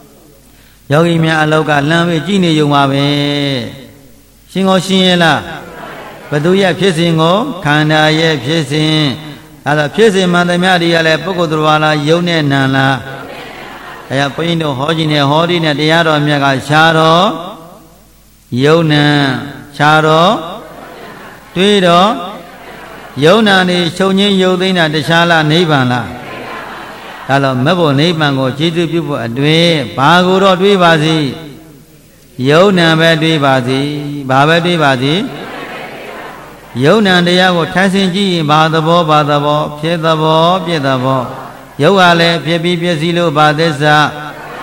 Yogimia Aloka, Lambe, Gini Yumabe. Singo Shiela. But do you have Piesingo? Kanda ye Piesin. At a Piesin Mandamaria, Pocodruala, Yone Nana. I have put into Hojine, Hodin at the Yaro Miaga Sharo. Yona, Charo, Tuido, Yona ni Shoni Yodina de Shala Nebana. Hello, Mabo Nebango, Chitu people at Dwe, Baguro Dwebazi, Yona Bedwebazi, Baba Dwebazi, Yona and the Yago Tassinji, Badabo, Piedabo, Yogale, Piepi Piezilo, Badesa.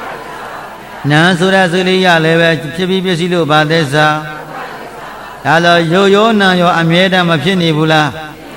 Nansura Zulia Leve, Pipi Pesilo Badesa. Hello, Yo Nayo Ameda Mapini Bula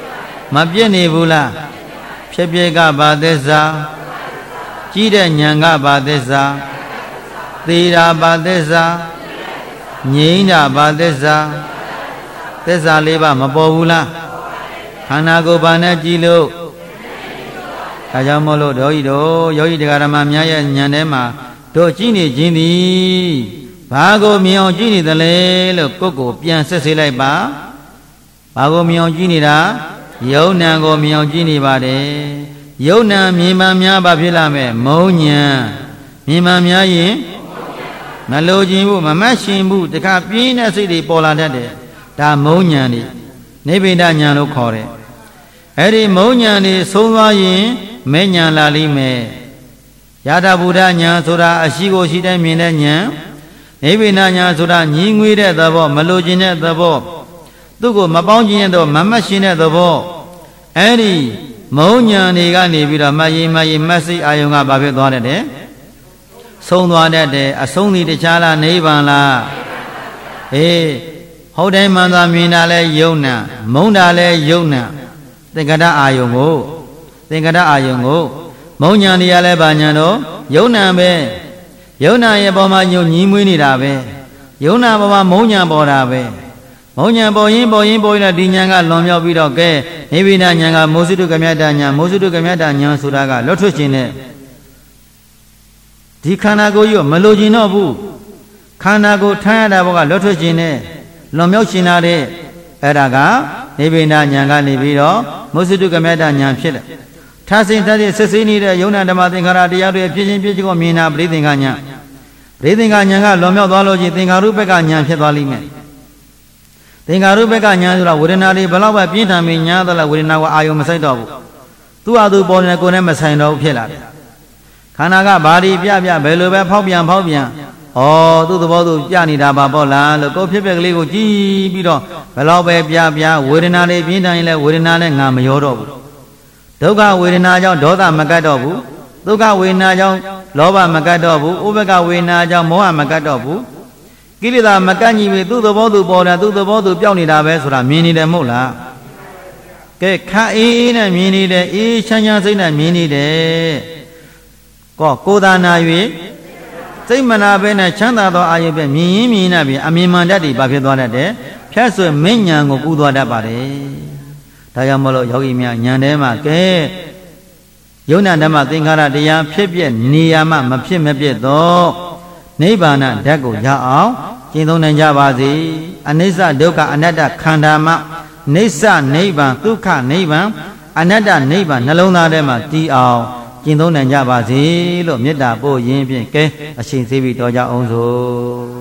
Piega Badesa, Chida Nyanga Badesa, Tira Badesa, Nina Badesa, Tesa Leva Mabovula, Hanago Banajilo, Kajamolo Doido, Yoi de Garamamia Nyanema. Do Gini Gini Bago Mion Gini the Lelo Coco Pian Cecile Ba Bago Mion Gini Da Yona Go Mion Gini Bade Yona Mima Mia Babilame Monia Mima Mia Yin မလိုချင်ဘူးမမတ်ရှင်ဘူးတခါပြင်းတဲ့စိတ်တွေပေါ်လာတတ်တယ်ဒါမုံညာနေနိဗ္ဗိဒညာလို့ခေါ်တယ်အဲ့ဒီမုံညာနေဆုံးသွားရင်မဲညာလာလိမ့်မယ်ယထာဘုဒ္ဓညာဆိုတာအရှိကိုရှိတိုင်းမြင်တဲ့ညာနိဗ္ဗိဒညာဆိုတာညီငွေတဲ့သဘောမလိုချင်တဲ့သဘောသူ့ကိုမပေါင်းခြင်းတဲ့မမတ်ရှင်တဲ့သဘောအဲ့ဒီမုံညာနေကနေပြီးတော့မယိမတ်စိအာယုံကဘာဖြစ်သွားတဲ့ဆုံးသွားတဲ့အဆုံးဒီတခြားလားနိဗ္ဗာန်လားအေးဟုတ်တိုင်းမှန်သာမြင်တာလဲယုံနာမုံတာလဲယုံနာသင်္ကတအာယုံကိုမုံညာနေရလဲဘာညာတော့ယုံနာပဲယုံနာရဲ့ပေါ်မှာညုံညီးမွေးနေတာပဲယုံနာပေါ်မှာမုံညာပေါ်တာပဲမုံညာပေါ်ရင်ဒီညာကလွန်မြောက်ပြီးတော့ကဲနိဗ္ဗိဒညာကမောဇိတုကမြတ်တညာဆိုတာကလွတ်ထွက်ခြင်းနဲ့ဒီခန္ဓာကိုယ်ကြီးမလိုချင်တော့ဘူးခန္ဓာကိုယ်ထမ်းရတာဘောကလွတ်ထွက်ခြင်းနဲ့လွန်မြောက်ခြင်းလာတဲ့အဲ့ဒါကနိဗ္ဗိဒညာကနေပြီးတော့မောဇိတုကမြတ်တညာဖြစ်တယ်ထာစိန်တည်းစစ်စည်းနေတဲ့ယုံနာဓမ္မသင်္ခါရတရားတွေဖြစ်ခြင်းကိုမြင်တာပရိသင်္ခာညာကလွန်မြောက်သွားလို့ချင်းသင်္ခါရုပ္ပကညာဖြစ်သွားလိမ့်မယ်သင်္ခါရုပ္ပကညာဆိုတာဝေဒနာတွေဘလောက်ပဲပြင်းထန်ပြီးညာသလားဝေဒနာကအာယုံမဆိုင်တော့ဘူးသူ့ဟာသူပေါ်နေကိုယ်နဲ့မဆိုင်တော့ဘူးဖြစ်လာတယ်ခန္ဓာကဘာဒီပြဘယ်လိုပဲဖောက်ပြန်ဩသူ့သဘောသူပြနေတာပါပေါ့လားလို့ကိုယ်ဖြစ်ပက်ကလေးကိုကြည့်ပြီးတော့ဘယ်လောက်ပဲပြဝေဒနာတွေပြင်းထန်ရင်လည်းဝေဒနာနဲ့ငါမရောတော့ဘူးဒုက္ခဝေဒနာကြောင့်ဒေါသမကတ်တော့ဘူးဒုက္ခဝေဒနာကြောင့်လောဘမကတ်တော့ဘူးဥပ္ပကဝေဒနာကြောင့်မောဟမကတ်တော့ဘူးကိလေသာမကတ်ညီပြီသူ့သဘောသူပေါ်တယ်သူ့သဘောသူပြောင်းနေတာပဲဆိုတာမြင်နေတယ်မဟုတ်လားကဲခါအေးနဲ့မြင်နေတယ်အေးချမ်းချမ်းစိတ်နဲ့မြင်နေတယ်ကိုယ်သာနာ၍စိတ်မနာဘဲနဲ့ချမ်းသာသောအာယုပဲမြင်ရင်မြင်နေပြီအမြင်မှန်တတ်တယ်ဘာဖြစ်သွားတတ်တယ်ဖြတ်ဆွေမဉ္ဉဏ်ကိုကူးသွားတတ်ပါတယ်ဒါကြောင့်မလို့ယောဂီများဉာဏ်ထဲမှာကဲယုံနာဓမ္မသင်္ခါရတရားဖြစ်ပြနေရမှမဖြစ်မပြတ်တော့နိဗ္ဗာန်ဓာတ်ကိုရအောင်ကျင့်သုံးနိုင်ကြပါစေအနိစ္စဒုက္ခအနတ္တခန္ဓာမှနိစ္စနိဗ္ဗာန်ဒုက္ခနိဗ္ဗာန်အနတ္တနိဗ္ဗာန်နှလုံးသားထဲမှာတည်အောင်ကျင့်သုံးနိုင်ကြပါစေလို့မေတ္တာပို့ရင်းဖြင့်ကဲအရှင်သေးပြီးတော်ကြအောင်စို့